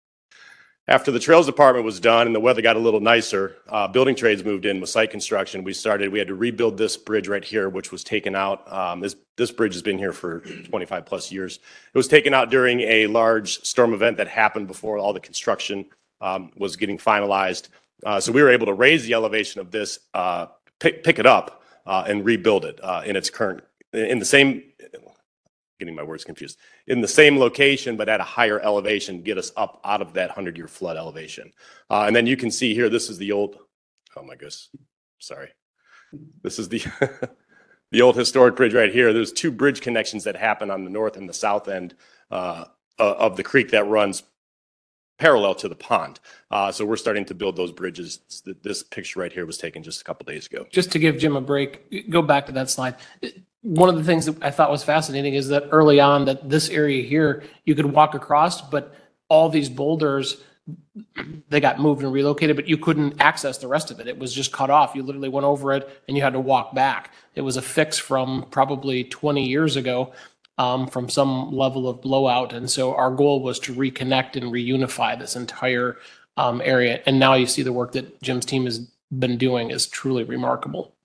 After the trails department was done and the weather got a little nicer, uh, building trades moved in with site construction. We started, we had to rebuild this bridge right here, which was taken out. Um, this, this bridge has been here for twenty-five plus years. It was taken out during a large storm event that happened before all the construction um, was getting finalized. Uh, so we were able to raise the elevation of this, uh, pick, pick it up uh, and rebuild it uh, in its current, in the same, getting my words confused, in the same location, but at a higher elevation, get us up out of that hundred-year flood elevation. Uh, and then you can see here, this is the old, oh my goodness, sorry. This is the, the old historic bridge right here. There's two bridge connections that happen on the north and the south end uh, of the creek that runs parallel to the pond. Uh, so we're starting to build those bridges. This picture right here was taken just a couple days ago. Just to give Jim a break, go back to that slide. One of the things that I thought was fascinating is that early on that this area here, you could walk across, but all these boulders they got moved and relocated, but you couldn't access the rest of it. It was just cut off. You literally went over it and you had to walk back. It was a fix from probably twenty years ago, um, from some level of blowout. And so our goal was to reconnect and reunify this entire um, area. And now you see the work that Jim's team has been doing is truly remarkable.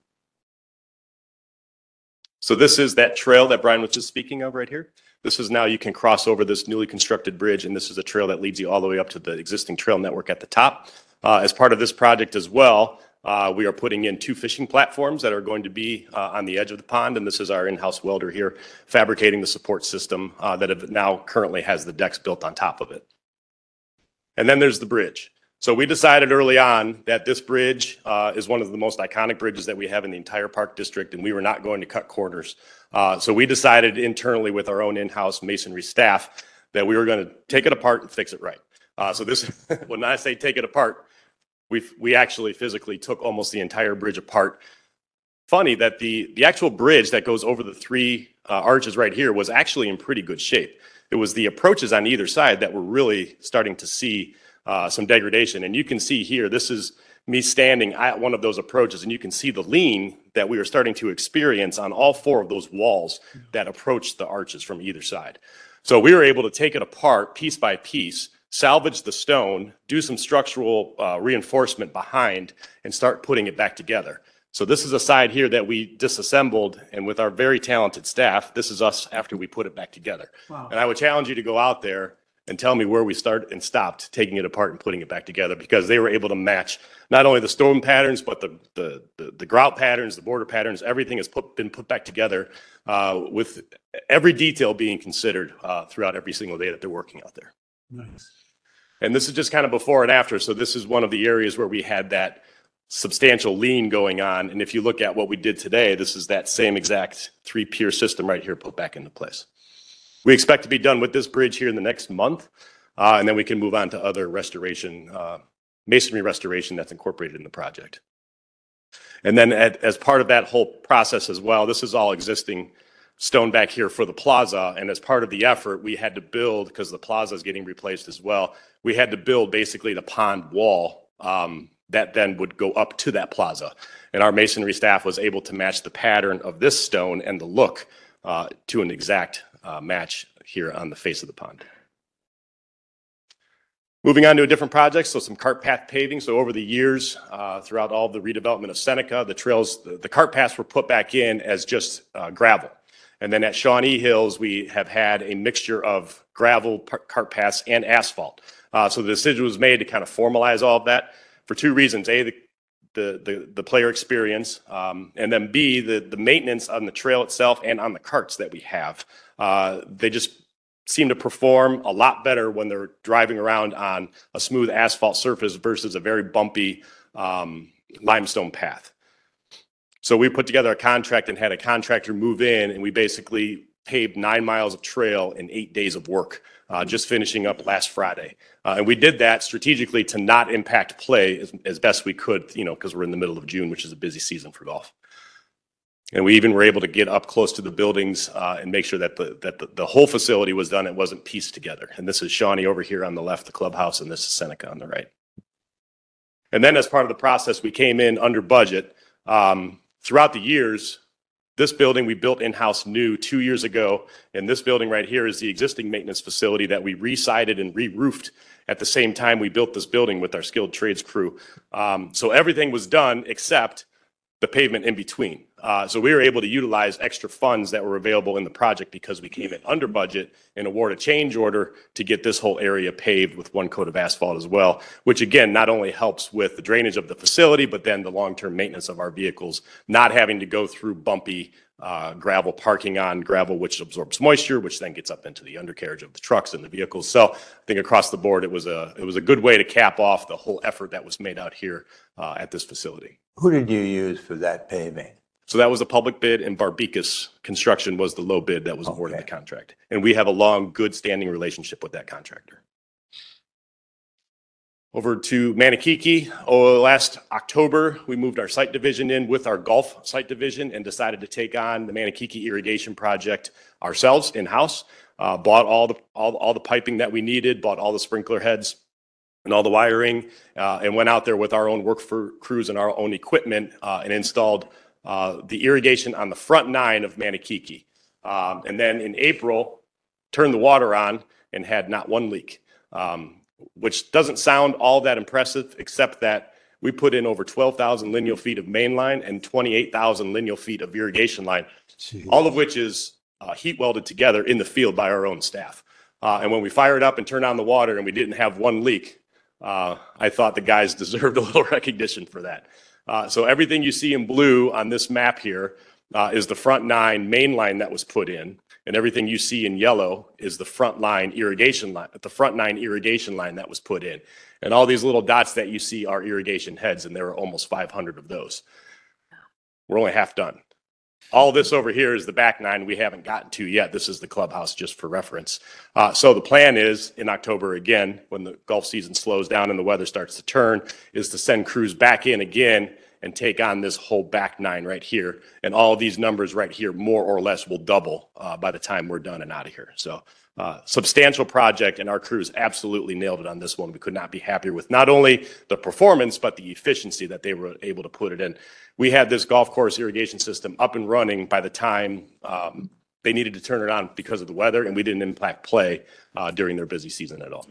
So this is that trail that Brian was just speaking of right here. This is now you can cross over this newly constructed bridge, and this is a trail that leads you all the way up to the existing trail network at the top. Uh, as part of this project as well, uh, we are putting in two fishing platforms that are going to be uh, on the edge of the pond, and this is our in-house welder here fabricating the support system uh, that have now currently has the decks built on top of it. And then there's the bridge. So we decided early on that this bridge uh, is one of the most iconic bridges that we have in the entire park district, and we were not going to cut corners. Uh, so we decided internally with our own in-house masonry staff that we were going to take it apart and fix it right. Uh, so this, when I say take it apart, we we actually physically took almost the entire bridge apart. Funny that the the actual bridge that goes over the three uh, arches right here was actually in pretty good shape. It was the approaches on either side that were really starting to see uh, some degradation. And you can see here, this is me standing at one of those approaches, and you can see the lean that we were starting to experience on all four of those walls that approached the arches from either side. So we were able to take it apart piece by piece, salvage the stone, do some structural uh, reinforcement behind, and start putting it back together. So this is a side here that we disassembled, and with our very talented staff, this is us after we put it back together. Wow. And I would challenge you to go out there and tell me where we started and stopped taking it apart and putting it back together, because they were able to match not only the stone patterns, but the the the, the grout patterns, the border patterns. Everything has put, been put back together uh, with every detail being considered uh, throughout every single day that they're working out there. Nice. And this is just kind of before and after. So this is one of the areas where we had that substantial lean going on. And if you look at what we did today, this is that same exact three pier system right here put back into place. We expect to be done with this bridge here in the next month, uh, and then we can move on to other restoration, uh, masonry restoration that's incorporated in the project. And then at, as part of that whole process as well, this is all existing stone back here for the plaza. And as part of the effort, we had to build, because the plaza is getting replaced as well, we had to build basically the pond wall um, that then would go up to that plaza. And our masonry staff was able to match the pattern of this stone and the look uh, to an exact Uh, match here on the face of the pond. Moving on to a different project, so some cart path paving. So over the years, uh, throughout all the redevelopment of Seneca, the trails, the, the cart paths were put back in as just uh, gravel. And then at Shawnee Hills, we have had a mixture of gravel, cart paths, and asphalt. Uh, so the decision was made to kind of formalize all of that for two reasons. A, the The, the the player experience, um, and then B, the the maintenance on the trail itself and on the carts that we have. Uh, they just seem to perform a lot better when they're driving around on a smooth asphalt surface versus a very bumpy um, limestone path. So we put together a contract and had a contractor move in, and we basically paved nine miles of trail in eight days of work, uh, just finishing up last Friday. Uh, and we did that strategically to not impact play as, as best we could, you know, because we're in the middle of June, which is a busy season for golf. And we even were able to get up close to the buildings uh, and make sure that the that the, the whole facility was done. It wasn't pieced together. And this is Shawnee over here on the left, the clubhouse, and this is Seneca on the right. And then as part of the process, we came in under budget. Um, throughout the years, this building we built in-house new two years ago, and this building right here is the existing maintenance facility that we re-sided and re-roofed at the same time we built this building with our skilled trades crew. Um, so everything was done except the pavement in between. Uh, so we were able to utilize extra funds that were available in the project because we came in under budget and award a change order to get this whole area paved with one coat of asphalt as well, which again, not only helps with the drainage of the facility, but then the long-term maintenance of our vehicles, not having to go through bumpy uh, gravel parking on gravel, which absorbs moisture, which then gets up into the undercarriage of the trucks and the vehicles. So I think across the board, it was a, it was a good way to cap off the whole effort that was made out here uh, at this facility. Who did you use for that paving? So that was a public bid, and Barbicus Construction was the low bid that was awarded Okay. the contract. And we have a long, good standing relationship with that contractor. Over to Manakiki. Oh, last October, we moved our site division in with our golf site division and decided to take on the Manakiki irrigation project ourselves in-house. Uh, bought all the all, all the piping that we needed, bought all the sprinkler heads, and all the wiring, uh, and went out there with our own work for crews and our own equipment uh, and installed uh, the irrigation on the front nine of Manakiki. Um, and then in April, turned the water on and had not one leak, um, which doesn't sound all that impressive, except that we put in over twelve thousand lineal feet of main line and twenty-eight thousand lineal feet of irrigation line, Jeez. all of which is uh, heat welded together in the field by our own staff. Uh, and when we fired up and turned on the water and we didn't have one leak, uh, I thought the guys deserved a little recognition for that. Uh, so everything you see in blue on this map here uh, is the front nine main line that was put in. And everything you see in yellow is the front line irrigation line, the front nine irrigation line that was put in. And all these little dots that you see are irrigation heads, and there are almost five hundred of those. We're only half done. All this over here is the back nine we haven't gotten to yet. This is the clubhouse, just for reference. Uh, so the plan is in October again, when the golf season slows down and the weather starts to turn, is to send crews back in again and take on this whole back nine right here. And all of these numbers right here, more or less, will double uh, by the time we're done and out of here. So uh, substantial project, and our crews absolutely nailed it on this one. We could not be happier with not only the performance, but the efficiency that they were able to put it in. We had this golf course irrigation system up and running by the time um, they needed to turn it on because of the weather, and we didn't impact play uh, during their busy season at all.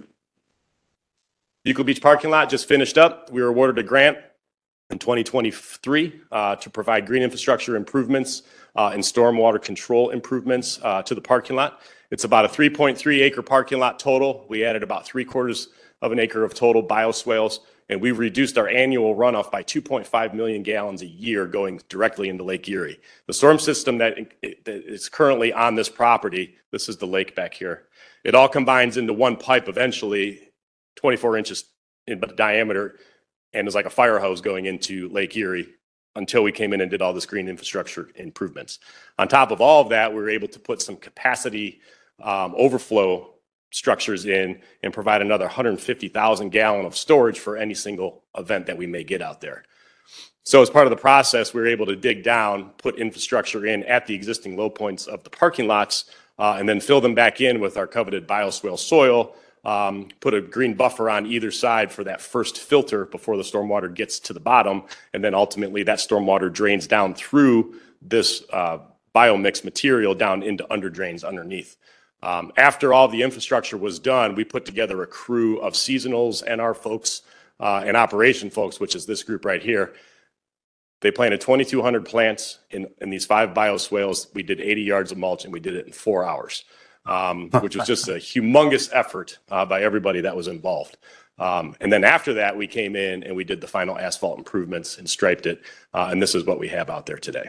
Euclid Beach parking lot just finished up. We were awarded a grant in twenty twenty-three uh, to provide green infrastructure improvements uh, and stormwater control improvements uh, to the parking lot. It's about a three point three acre parking lot total. We added about three quarters of an acre of total bioswales, and we've reduced our annual runoff by two point five million gallons a year going directly into Lake Erie. The storm system that is currently on this property, this is the lake back here, it all combines into one pipe eventually, twenty-four inches in diameter, and is like a fire hose going into Lake Erie until we came in and did all this green infrastructure improvements. On top of all of that, we were able to put some capacity um, overflow structures in and provide another one hundred fifty thousand gallon of storage for any single event that we may get out there. So as part of the process, we were able to dig down, put infrastructure in at the existing low points of the parking lots, uh, and then fill them back in with our coveted bioswale soil, um, put a green buffer on either side for that first filter before the stormwater gets to the bottom, and then ultimately that stormwater drains down through this uh, biomix material down into under drains underneath. Um, after all the infrastructure was done, we put together a crew of seasonals and our folks uh, and operation folks, which is this group right here. They planted twenty-two hundred plants in, in these five bioswales. We did eighty yards of mulch, and we did it in four hours, um, which was just a humongous effort uh, by everybody that was involved. Um, and then after that, we came in and we did the final asphalt improvements and striped it, uh, and this is what we have out there today.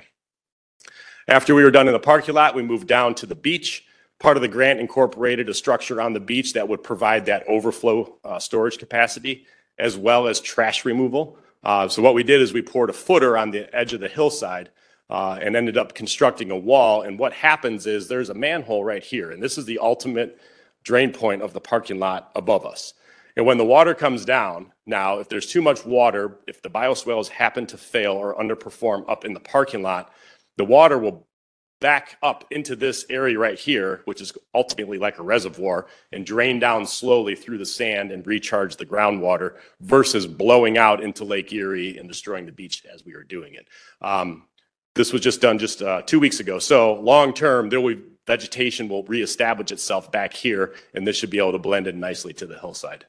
After we were done in the parking lot, we moved down to the beach. Part of the grant incorporated a structure on the beach that would provide that overflow uh, storage capacity, as well as trash removal. Uh, so what we did is we poured a footer on the edge of the hillside uh, and ended up constructing a wall. And what happens is there's a manhole right here, and this is the ultimate drain point of the parking lot above us. And when the water comes down, now, if there's too much water, if the bioswales happen to fail or underperform up in the parking lot, the water will back up into this area right here, which is ultimately like a reservoir, and drain down slowly through the sand and recharge the groundwater versus blowing out into Lake Erie and destroying the beach as we were doing it. Um, this was just done just uh, two weeks ago. So long term, there will be vegetation will reestablish itself back here, and this should be able to blend in nicely to the hillside.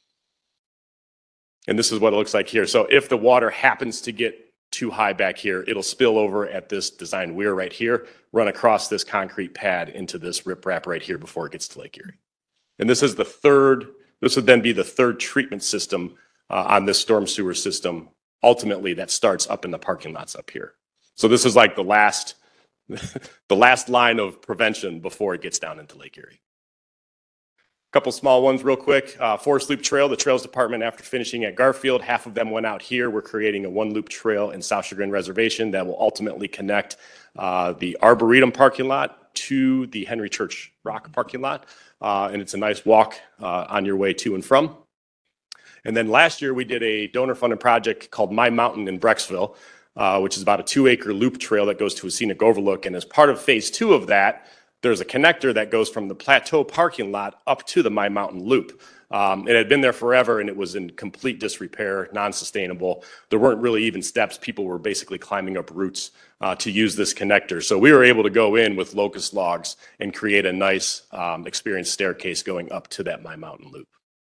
And this is what it looks like here. So if the water happens to get too high back here, it'll spill over at this design weir right here, run across this concrete pad into this riprap right here before it gets to Lake Erie. And this is the third, this would then be the third treatment system uh, on this storm sewer system, ultimately that starts up in the parking lots up here. So this is like the last, the last line of prevention before it gets down into Lake Erie. Couple small ones real quick. Uh, Forest Loop Trail, the Trails Department, after finishing at Garfield, half of them went out here. We're creating a one loop trail in South Chagrin Reservation that will ultimately connect uh, the Arboretum parking lot to the Henry Church Rock parking lot. Uh, and it's a nice walk uh, on your way to and from. And then last year we did a donor funded project called My Mountain in Brecksville, uh, which is about a two acre loop trail that goes to a scenic overlook. And as part of phase two of that, there's a connector that goes from the Plateau parking lot up to the My Mountain Loop. Um, it had been there forever and it was in complete disrepair, non-sustainable. There weren't really even steps. People were basically climbing up roots uh, to use this connector. So we were able to go in with locust logs and create a nice um, experienced staircase going up to that My Mountain Loop.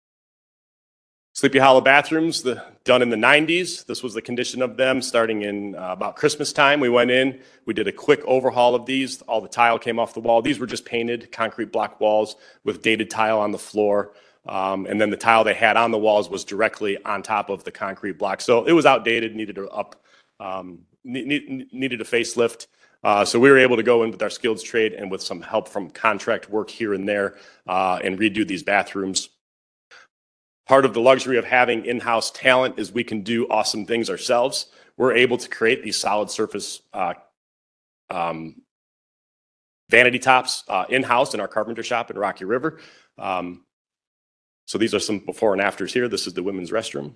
Sleepy Hollow bathrooms, the, done in the nineties. This was the condition of them starting in uh, about Christmas time. We went in, we did a quick overhaul of these. All the tile came off the wall. These were just painted concrete block walls with dated tile on the floor. Um, and then the tile they had on the walls was directly on top of the concrete block. So it was outdated, needed a up, um, ne- needed a facelift. Uh, so we were able to go in with our skills trade and with some help from contract work here and there uh, and redo these bathrooms. Part of the luxury of having in-house talent is we can do awesome things ourselves. We're able to create these solid surface uh, um, vanity tops uh, in-house in our carpenter shop in Rocky River. Um, so these are some before and afters here. This is the women's restroom.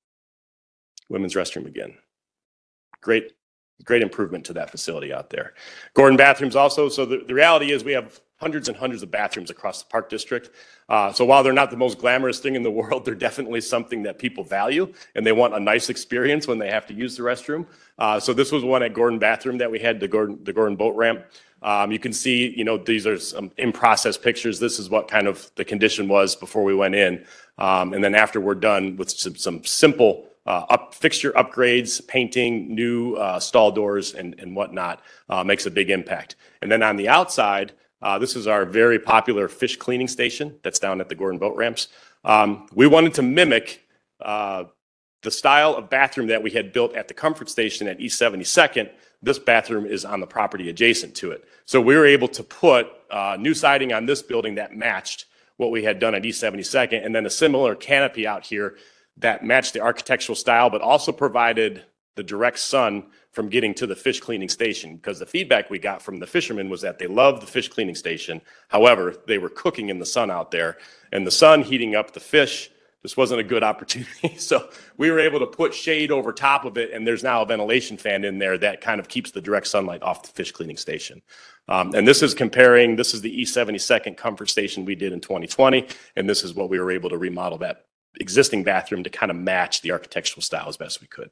Women's restroom again. Great, great improvement to that facility out there. Gordon bathrooms also. So the, the reality is we have hundreds and hundreds of bathrooms across the Park District. Uh, so while they're not the most glamorous thing in the world, they're definitely something that people value and they want a nice experience when they have to use the restroom. Uh, so this was one at Gordon Bathroom that we had, the Gordon, the Gordon Boat Ramp. Um, you can see, you know, these are some in-process pictures. This is what kind of the condition was before we went in. Um, and then after we're done with some, some simple uh, up fixture upgrades, painting, new uh, stall doors and, and whatnot, uh, makes a big impact. And then on the outside, Uh, this is our very popular fish cleaning station that's down at the Gordon Boat Ramps. Um, we wanted to mimic uh, the style of bathroom that we had built at the Comfort Station at East seventy-second. This bathroom is on the property adjacent to it. So we were able to put uh, new siding on this building that matched what we had done at East seventy-second, and then a similar canopy out here that matched the architectural style, but also provided the direct sun from getting to the fish cleaning station, because the feedback we got from the fishermen was that they loved the fish cleaning station. However, they were cooking in the sun out there, and the sun heating up the fish just wasn't a good opportunity. So we were able to put shade over top of it, and there's now a ventilation fan in there that kind of keeps the direct sunlight off the fish cleaning station. Um, and this is comparing, this is the East seventy-second Comfort Station we did in twenty twenty, and this is what we were able to remodel that existing bathroom to kind of match the architectural style as best we could.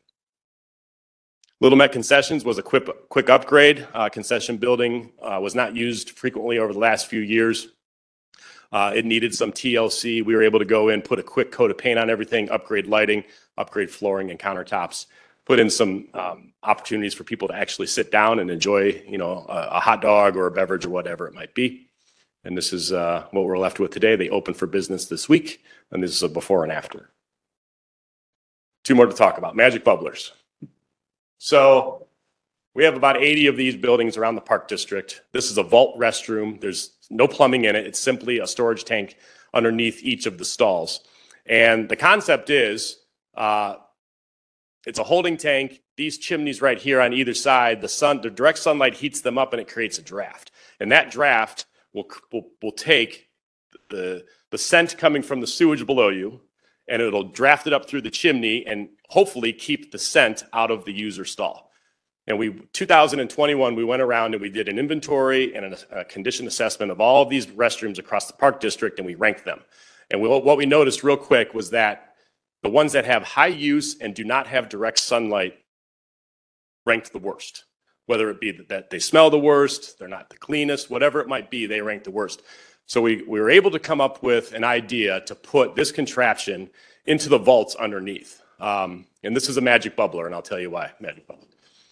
Little Met Concessions was a quick, quick upgrade. Uh, concession building uh, was not used frequently over the last few years. Uh, it needed some T L C. We were able to go in, put a quick coat of paint on everything, upgrade lighting, upgrade flooring and countertops, put in some um, opportunities for people to actually sit down and enjoy, you know, a, a hot dog or a beverage or whatever it might be. And this is uh, what we're left with today. They opened for business this week, and this is a before and after. Two more to talk about. Magic Bubblers. So we have about eighty of these buildings around the Park District. This is a vault restroom. There's no plumbing in it. It's simply a storage tank underneath each of the stalls. And the concept is uh, it's a holding tank. These chimneys right here on either side, the sun, the direct sunlight heats them up and it creates a draft. And that draft will, will, will take the, the scent coming from the sewage below you, and it'll draft it up through the chimney and hopefully keep the scent out of the user stall. And we, two thousand twenty-one, we went around and we did an inventory and a, a condition assessment of all of these restrooms across the Park District, and we ranked them. And we, what we noticed real quick was that the ones that have high use and do not have direct sunlight ranked the worst. Whether it be that they smell the worst, they're not the cleanest, whatever it might be, they rank the worst. So we, we were able to come up with an idea to put this contraption into the vaults underneath. Um, and this is a magic bubbler, and I'll tell you why, magic bubbler.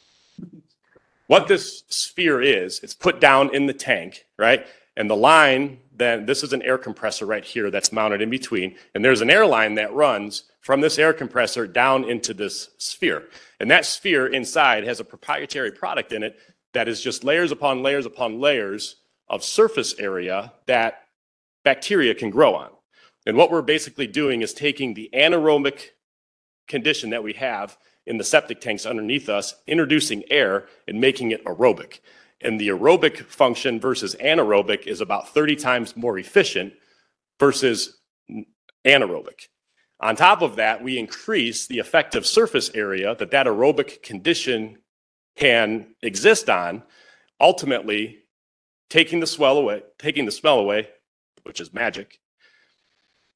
What this sphere is, it's put down in the tank, right? And the line, then this is an air compressor right here that's mounted in between. And there's an air line that runs from this air compressor down into this sphere. And that sphere inside has a proprietary product in it that is just layers upon layers upon layers of surface area that bacteria can grow on. And what we're basically doing is taking the anaerobic condition that we have in the septic tanks underneath us, introducing air and making it aerobic. And the aerobic function versus anaerobic is about thirty times more efficient versus anaerobic. On top of that, we increase the effective surface area that that aerobic condition can exist on, ultimately taking the smell away, taking the smell away, which is magic,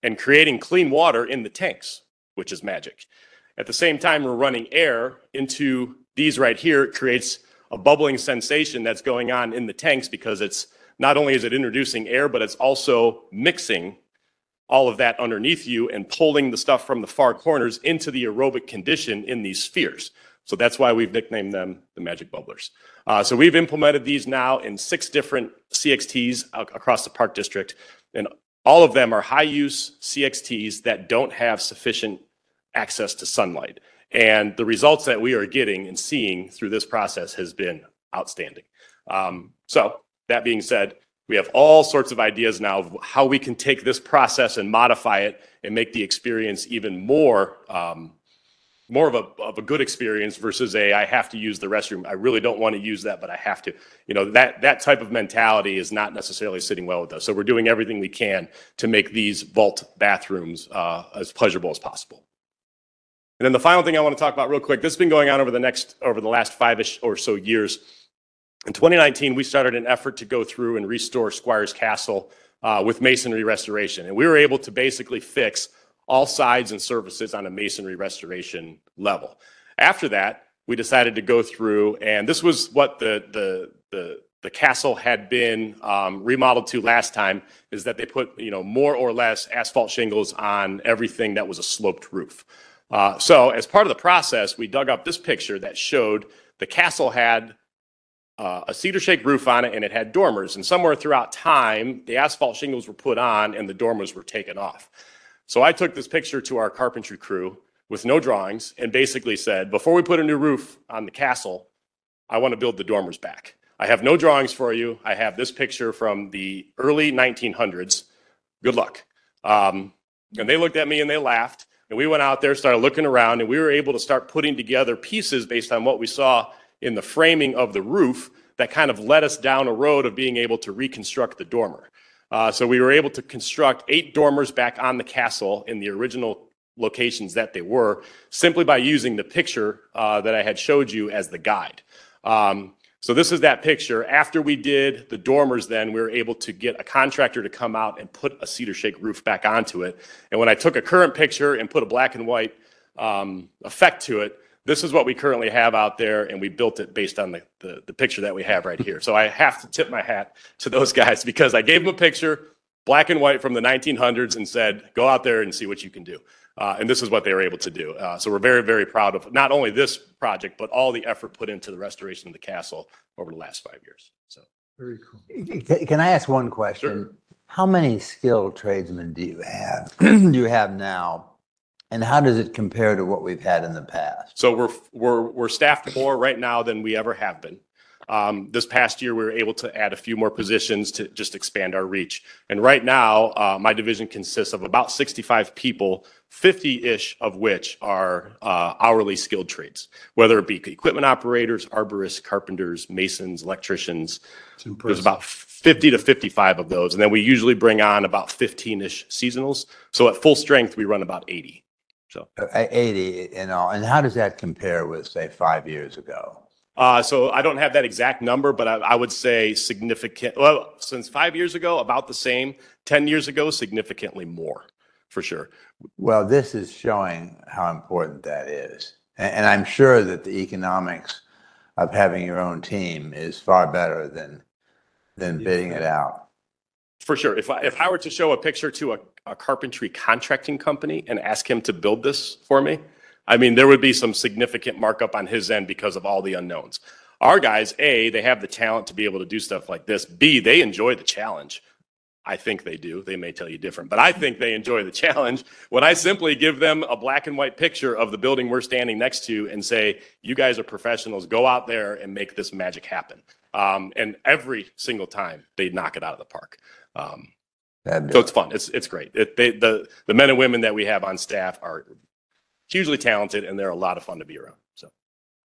and creating clean water in the tanks, which is magic. At the same time, we're running air into these right here. It creates a bubbling sensation that's going on in the tanks because it's not only is it introducing air, but it's also mixing all of that underneath you and pulling the stuff from the far corners into the aerobic condition in these spheres. So that's why we've nicknamed them the Magic Bubblers. Uh, so we've implemented these now in six different C X Ts across the Park District, and all of them are high-use C X Ts that don't have sufficient access to sunlight. And the results that we are getting and seeing through this process has been outstanding. Um, so that being said, we have all sorts of ideas now of how we can take this process and modify it and make the experience even more um, more of a, of a good experience versus a, I have to use the restroom. I really don't want to use that, but I have to. You know, that, that type of mentality is not necessarily sitting well with us. So we're doing everything we can to make these vault bathrooms uh, as pleasurable as possible. And then the final thing I want to talk about real quick, this has been going on over the next, over the last five-ish or so years. In twenty nineteen, we started an effort to go through and restore Squires Castle uh, with masonry restoration. And we were able to basically fix all sides and surfaces on a masonry restoration level. After that, we decided to go through, and this was what the the the, the castle had been um, remodeled to last time, is that they put, you know, more or less asphalt shingles on everything that was a sloped roof. Uh, so as part of the process, we dug up this picture that showed the castle had uh, a cedar shake roof on it, and it had dormers. And somewhere throughout time, the asphalt shingles were put on and the dormers were taken off. So I took this picture to our carpentry crew with no drawings and basically said, before we put a new roof on the castle, I want to build the dormers back. I have no drawings for you. I have this picture from the early nineteen hundreds. Good luck. Um, and they looked at me and they laughed. And we went out there, started looking around, and we were able to start putting together pieces based on what we saw in the framing of the roof that kind of led us down a road of being able to reconstruct the dormer. Uh, so we were able to construct eight dormers back on the castle in the original locations that they were, simply by using the picture uh, that I had showed you as the guide. Um, so this is that picture. After we did the dormers, then we were able to get a contractor to come out and put a cedar shake roof back onto it. And when I took a current picture and put a black and white um, effect to it, this is what we currently have out there, and we built it based on the, the, the picture that we have right here. So I have to tip my hat to those guys because I gave them a picture, black and white from the nineteen hundreds, and said, go out there and see what you can do. Uh, and this is what they were able to do. Uh, so we're very, very proud of not only this project, but all the effort put into the restoration of the castle over the last five years. So Very cool. Can can I ask one question? Sure. How many skilled tradesmen do you have, do you have now? And how does it compare to what we've had in the past? So we're we're we're staffed more right now than we ever have been. Um, this past year, we were able to add a few more positions to just expand our reach. And right now, uh, my division consists of about sixty-five people, fifty-ish of which are uh, hourly skilled trades, whether it be equipment operators, arborists, carpenters, masons, electricians. There's about fifty to fifty-five of those. And then we usually bring on about fifteen-ish seasonals. So at full strength, we run about eighty. So eighty in all. And how does that compare with, say, five years ago? Uh, so I don't have that exact number, but I, I would say significant. Well, since five years ago, about the same. Ten years ago, significantly more, for sure. Well, this is showing how important that is. And, and I'm sure that the economics of having your own team is far better than than bidding it out. For sure. If I, if I were to show a picture to a, a carpentry contracting company and ask him to build this for me, I mean, there would be some significant markup on his end because of all the unknowns. Our guys, A, they have the talent to be able to do stuff like this. B, they enjoy the challenge. I think they do. They may tell you different, but I think they enjoy the challenge when I simply give them a black and white picture of the building we're standing next to and say, you guys are professionals, go out there and make this magic happen. Um, and every single time they knock it out of the park. Um, so it's fun. It's it's great. It, they, the the men and women that we have on staff are hugely talented, and they're a lot of fun to be around. So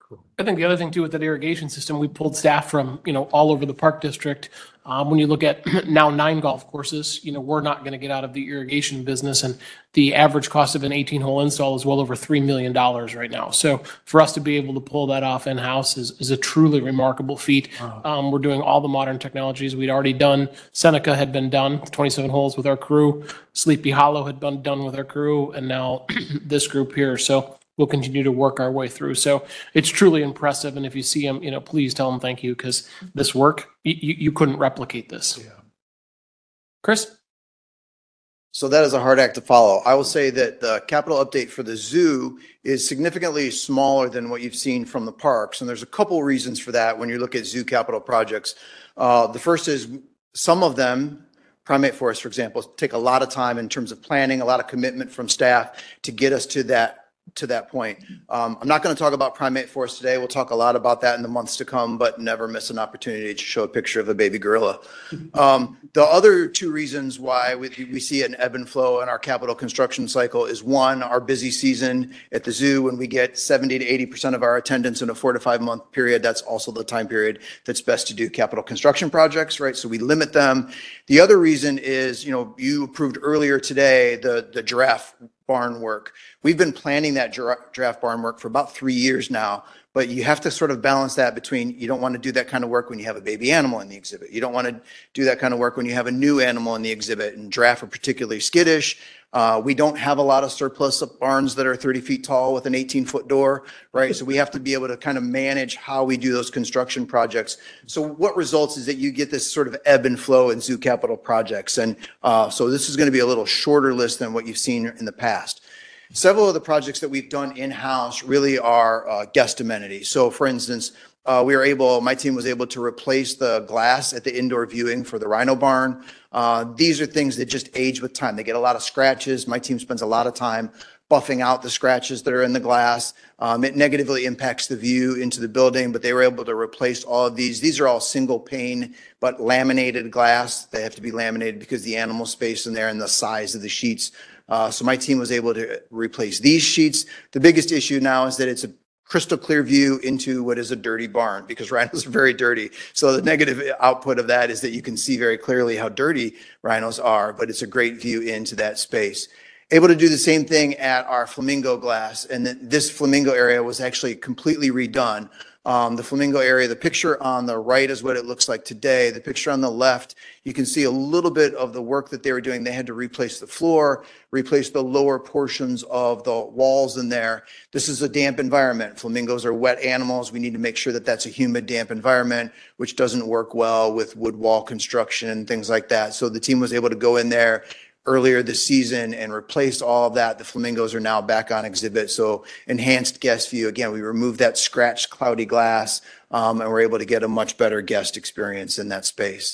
I think the other thing too with that irrigation system, we pulled staff from, you know, all over the park district. Um, when you look at now nine golf courses, you know, we're not going to get out of the irrigation business, and the average cost of an eighteen hole install is well over three million dollars right now. So for us to be able to pull that off in-house is, is a truly remarkable feat. Um, we're doing all the modern technologies. We'd already done, Seneca had been done, twenty-seven holes with our crew. Sleepy Hollow had been done with our crew, and now this group here. So we'll continue to work our way through. So it's truly impressive. And if you see them, you know, please tell them thank you, because this work, you, you, you couldn't replicate this. Yeah. Chris? So that is a hard act to follow. I will say that the capital update for the zoo is significantly smaller than what you've seen from the parks. And there's a couple reasons for that when you look at zoo capital projects. Uh, the first is some of them, Primate Forest, for example, take a lot of time in terms of planning, a lot of commitment from staff to get us to that to that point. Um, I'm not going to talk about Primate Forest today. We'll talk a lot about that in the months to come, but never miss an opportunity to show a picture of a baby gorilla. Um, the other two reasons why we, we see an ebb and flow in our capital construction cycle is one, our busy season at the zoo, when we get seventy to eighty percent of our attendance in a four to five month period. That's also the time period that's best to do capital construction projects, right? So we limit them. The other reason is, you know, you approved earlier today the, the giraffe barn work. We've been planning that giraffe barn work for about three years now, but you have to sort of balance that between, you don't want to do that kind of work when you have a baby animal in the exhibit. You don't want to do that kind of work when you have a new animal in the exhibit, and giraffe are particularly skittish. Uh, we don't have a lot of surplus of barns that are thirty feet tall with an eighteen foot door, right? So we have to be able to kind of manage how we do those construction projects. So what results is that you get this sort of ebb and flow in zoo capital projects. And uh, so this is going to be a little shorter list than what you've seen in the past. Several of the projects that we've done in-house really are uh, guest amenities. So for instance, uh, we were able, my team was able to replace the glass at the indoor viewing for the Rhino Barn. Uh, these are things that just age with time. They get a lot of scratches. My team spends a lot of time buffing out the scratches that are in the glass. Um, it negatively impacts the view into the building, but they were able to replace all of these. These are all single pane, but laminated glass. They have to be laminated because the animal space in there and the size of the sheets. Uh, so my team was able to replace these sheets. The biggest issue now is that it's a crystal clear view into what is a dirty barn, because rhinos are very dirty. So the negative output of that is that you can see very clearly how dirty rhinos are, but it's a great view into that space. Able to do the same thing at our flamingo glass. And this flamingo area was actually completely redone. Um, the flamingo area, the picture on the right is what it looks like today. The picture on the left, you can see a little bit of the work that they were doing. They had to replace the floor, replace the lower portions of the walls in there. This is a damp environment. Flamingos are wet animals. We need to make sure that that's a humid, damp environment, which doesn't work well with wood wall construction and things like that. So the team was able to go in there earlier this season and replaced all of that. The flamingos are now back on exhibit. So enhanced guest view. Again, we removed that scratched cloudy glass um, and we're able to get a much better guest experience in that space.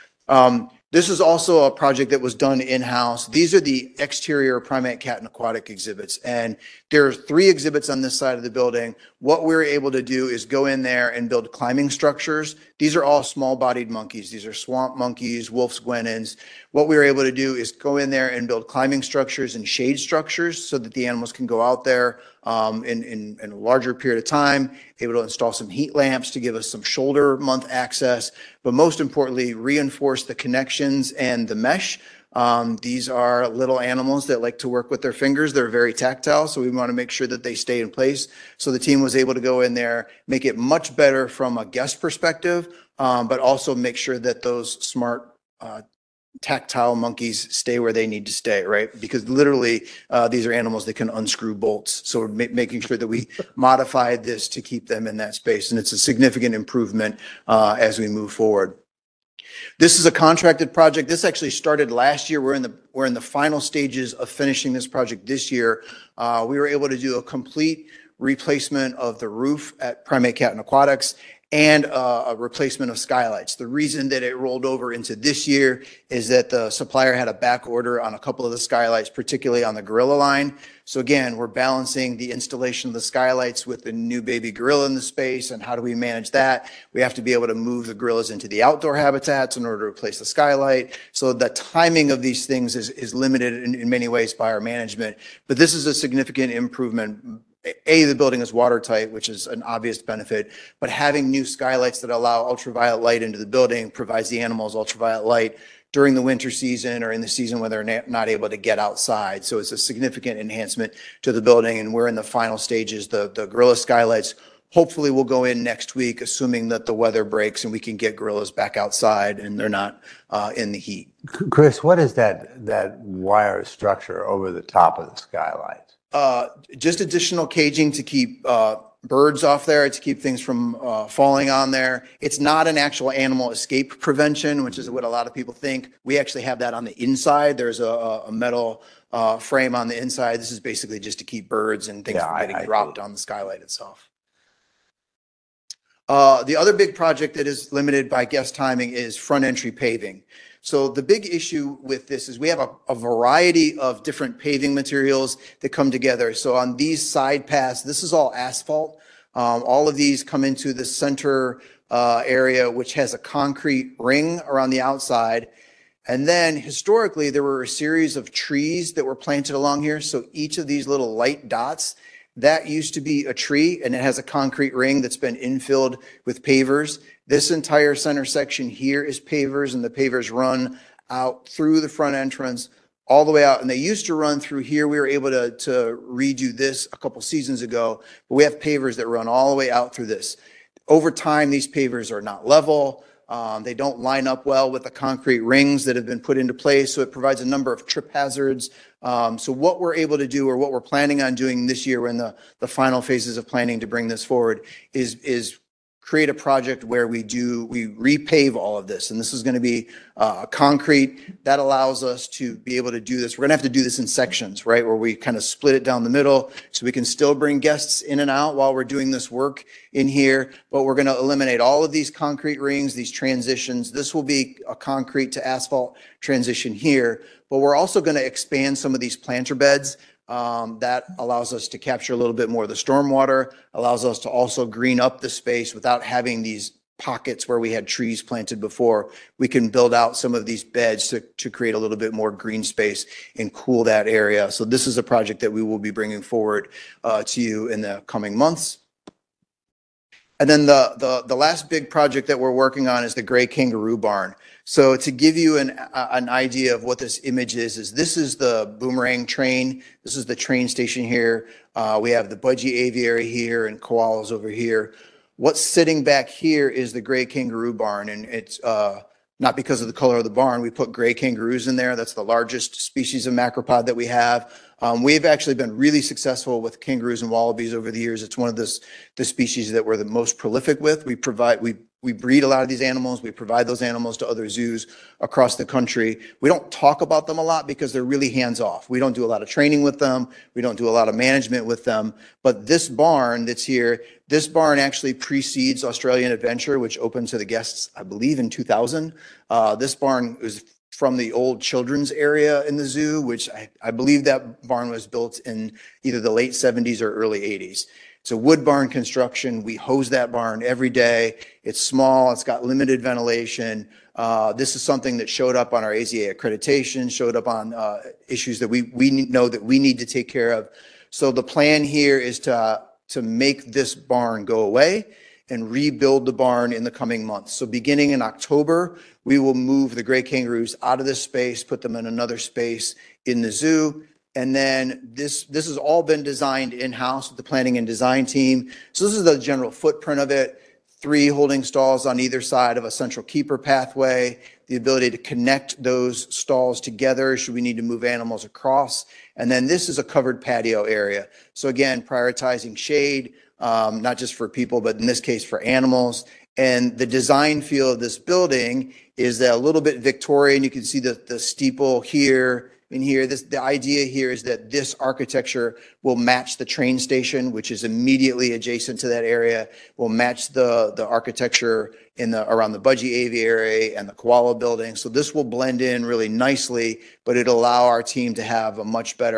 Um, this is also a project that was done in-house. These are the exterior primate, cat, and aquatic exhibits. And there are three exhibits on this side of the building. What we're able to do is go in there and build climbing structures. These are all small-bodied monkeys. These are swamp monkeys, wolf's guenons. What we were able to do is go in there and build climbing structures and shade structures so that the animals can go out there um, in, in, in a larger period of time, able to install some heat lamps to give us some shoulder month access, but most importantly, reinforce the connections and the mesh. Um, these are little animals that like to work with their fingers. They're very tactile, so we want to make sure that they stay in place. So the team was able to go in there, make it much better from a guest perspective, um, but also make sure that those smart uh, tactile monkeys stay where they need to stay, right? Because literally, uh, these are animals that can unscrew bolts. So we're ma making sure that we modified this to keep them in that space. And it's a significant improvement uh, as we move forward. This is a contracted project. This actually started last year. We're in the we're in the final stages of finishing this project this year. Uh, we were able to do a complete replacement of the roof at Primate, Cat, and Aquatics, and uh, a replacement of skylights. The reason that it rolled over into this year is that the supplier had a back order on a couple of the skylights, particularly on the gorilla line. So again, we're balancing the installation of the skylights with the new baby gorilla in the space, and how do we manage that? We have to be able to move the gorillas into the outdoor habitats in order to replace the skylight. So the timing of these things is, is limited in, in many ways by our management, but this is a significant improvement. A, the building is watertight, which is an obvious benefit, but having new skylights that allow ultraviolet light into the building provides the animals ultraviolet light during the winter season or in the season when they're na- not able to get outside. So it's a significant enhancement to the building, and we're in the final stages. The, the gorilla skylights hopefully will go in next week, assuming that the weather breaks and we can get gorillas back outside and they're not uh, in the heat. Chris, what is that, that wire structure over the top of the skylight? Uh, just additional caging to keep uh, birds off there, to keep things from uh, falling on there. It's not an actual animal escape prevention, which is what a lot of people think. We actually have that on the inside. There's a, a metal uh, frame on the inside. This is basically just to keep birds and things Yeah, from I- getting I dropped see. on the skylight itself. Uh, the other big project that is limited by guest timing is front entry paving. So the big issue with this is we have a, a variety of different paving materials that come together. So on these side paths, this is all asphalt. Um, all of these come into the center uh, area, which has a concrete ring around the outside. And then historically, there were a series of trees that were planted along here. So each of these little light dots, that used to be a tree, and it has a concrete ring that's been infilled with pavers. This entire center section here is pavers, and the pavers run out through the front entrance all the way out. And they used to run through here. We were able to, to redo this a couple seasons ago, but we have pavers that run all the way out through this. Over time, these pavers are not level. Um, they don't line up well with the concrete rings that have been put into place, so it provides a number of trip hazards. Um, so what we're able to do, or what we're planning on doing this year, we're in the, the final phases of planning to bring this forward, is, is create a project where we do, we repave all of this. And this is going to be uh, concrete. That allows us to be able to do this. We're going to have to do this in sections, right? Where we kind of split it down the middle so we can still bring guests in and out while we're doing this work in here. But we're going to eliminate all of these concrete rings, these transitions. This will be a concrete to asphalt transition here. But we're also going to expand some of these planter beds. Um, that allows us to capture a little bit more of the stormwater, allows us to also green up the space without having these pockets where we had trees planted before. We can build out some of these beds to, to create a little bit more green space and cool that area. So this is a project that we will be bringing forward uh, to you in the coming months. And then the, the, the last big project that we're working on is the Gray Kangaroo Barn. So to give you an, uh, an idea of what this image is, is this is the Boomerang train. This is the train station here. Uh, we have the Budgie Aviary here and koalas over here. What's sitting back here is the Gray Kangaroo Barn, and it's uh, not because of the color of the barn. We put gray kangaroos in there. That's the largest species of macropod that we have. Um, we've actually been really successful with kangaroos and wallabies over the years. It's one of the, the species that we're the most prolific with. We provide, we We breed a lot of these animals. We provide those animals to other zoos across the country. We don't talk about them a lot because they're really hands-off. We don't do a lot of training with them. We don't do a lot of management with them. But this barn that's here, this barn actually precedes Australian Adventure, which opened to the guests, I believe, in two thousand. Uh, this barn was from the old children's area in the zoo, which I, I believe that barn was built in either the late seventies or early eighties. It's a wood barn construction. We hose that barn every day. It's small. It's got limited ventilation. Uh, this is something that showed up on our A Z A accreditation, showed up on uh, issues that we, we know that we need to take care of. So the plan here is to, uh, to make this barn go away and rebuild the barn in the coming months. So beginning in October, we will move the gray kangaroos out of this space, put them in another space in the zoo. And then this, this has all been designed in-house with the planning and design team. So this is the general footprint of it. Three holding stalls on either side of a central keeper pathway, the ability to connect those stalls together should we need to move animals across. And then this is a covered patio area. So again, prioritizing shade, um, not just for people, but in this case for animals. And the design feel of this building is that a little bit Victorian. You can see the, the steeple here. In here, this, the idea here is that this architecture will match the train station, which is immediately adjacent to that area, will match the, the architecture in the, around the Budgie Aviary and the Koala building. So this will blend in really nicely, but it'll allow our team to have a much better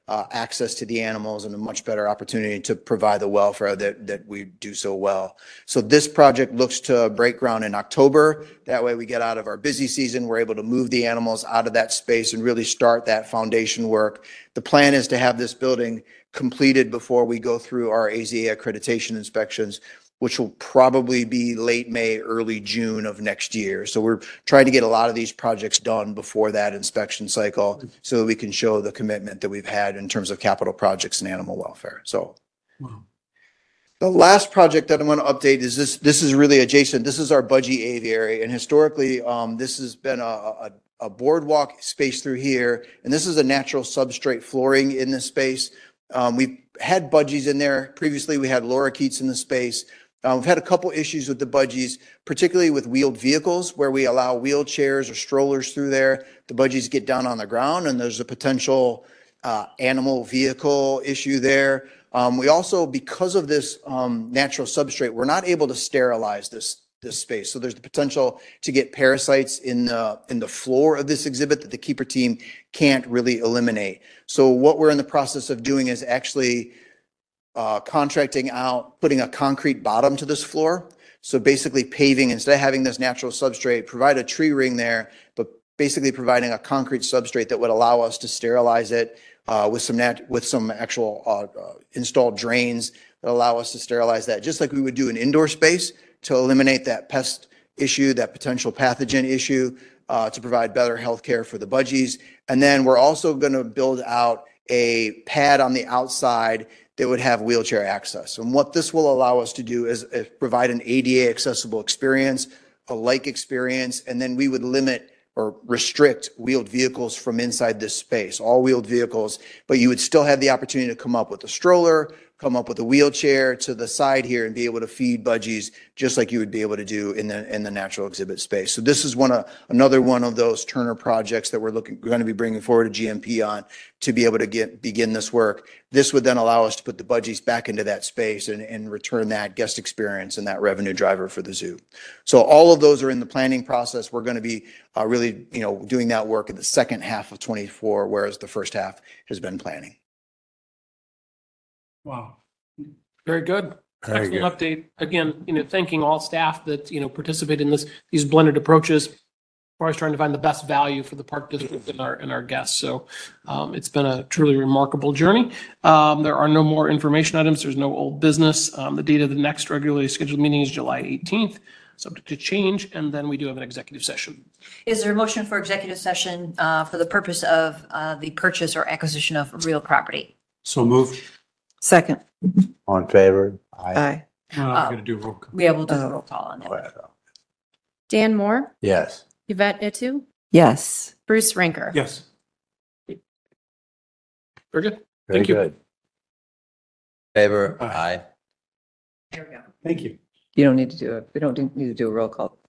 uh, access to the animals and a much better opportunity to provide the welfare that, that we do so well. So this project looks to break ground in October. That way we get out of our busy season. We're able to move the animals out of that space and really start that foundation work. The plan is to have this building completed before we go through our A Z A accreditation inspections, which will probably be late May, early June of next year. So we're trying to get a lot of these projects done before that inspection cycle so that we can show the commitment that we've had in terms of capital projects and animal welfare. So Wow. the last project that I want to update is this, this is really adjacent. This is our Budgie Aviary. And historically, um, this has been a, a, a boardwalk space through here. And this is a natural substrate flooring in this space. Um, we've had budgies in there. Previously, we had lorikeets in the space. Uh, we've had a couple issues with the budgies, particularly with wheeled vehicles where we allow wheelchairs or strollers through there. The budgies get down on the ground and there's a potential uh, animal vehicle issue there. Um, we also, because of this um, natural substrate, we're not able to sterilize this, this space. So there's the potential to get parasites in the, in the floor of this exhibit that the keeper team can't really eliminate. So what we're in the process of doing is actually Uh, contracting out, putting a concrete bottom to this floor. So basically paving, instead of having this natural substrate, provide a tree ring there, but basically providing a concrete substrate that would allow us to sterilize it uh, with some nat with some actual uh, uh, installed drains that allow us to sterilize that, just like we would do an indoor space to eliminate that pest issue, that potential pathogen issue, uh, to provide better health care for the budgies. And then we're also going to build out a pad on the outside that would have wheelchair access. And what this will allow us to do is, is provide an A D A accessible experience, a like experience, and then we would limit or restrict wheeled vehicles from inside this space, all wheeled vehicles, but you would still have the opportunity to come up with a stroller, come up with a wheelchair to the side here and be able to feed budgies just like you would be able to do in the in the natural exhibit space. So this is one of another one of those Turner projects that we're looking we're going to be bringing forward a G M P on to be able to get begin this work. This would then allow us to put the budgies back into that space and, and return that guest experience and that revenue driver for the zoo. So all of those are in the planning process. We're going to be uh, really, you know, doing that work in the second half of twenty-four, whereas the first half has been planning. Wow. Very good. Very Excellent update. Again, you know, thanking all staff that, you know, participate in this, these blended approaches. We're always trying to find the best value for the park district and our, and our guests. So um, it's been a truly remarkable journey. Um, there are no more information items. There's no old business. Um, the date of the next regularly scheduled meeting is July eighteenth, subject to change. And then we do have an executive session. Is there a motion for executive session uh, for the purpose of uh, the purchase or acquisition of real property? So moved. Second. All in favor? Aye. Uh, I'm going to do roll call. We will do a Oh. roll call on that. Well, Dan Moore, yes. Yvette Itu, Yes. Bruce Rinker. Yes. Very good. Very Thank you. good. Favor? Aye. Aye. There we go. Thank you. You don't need to do it. We don't need to do a roll call.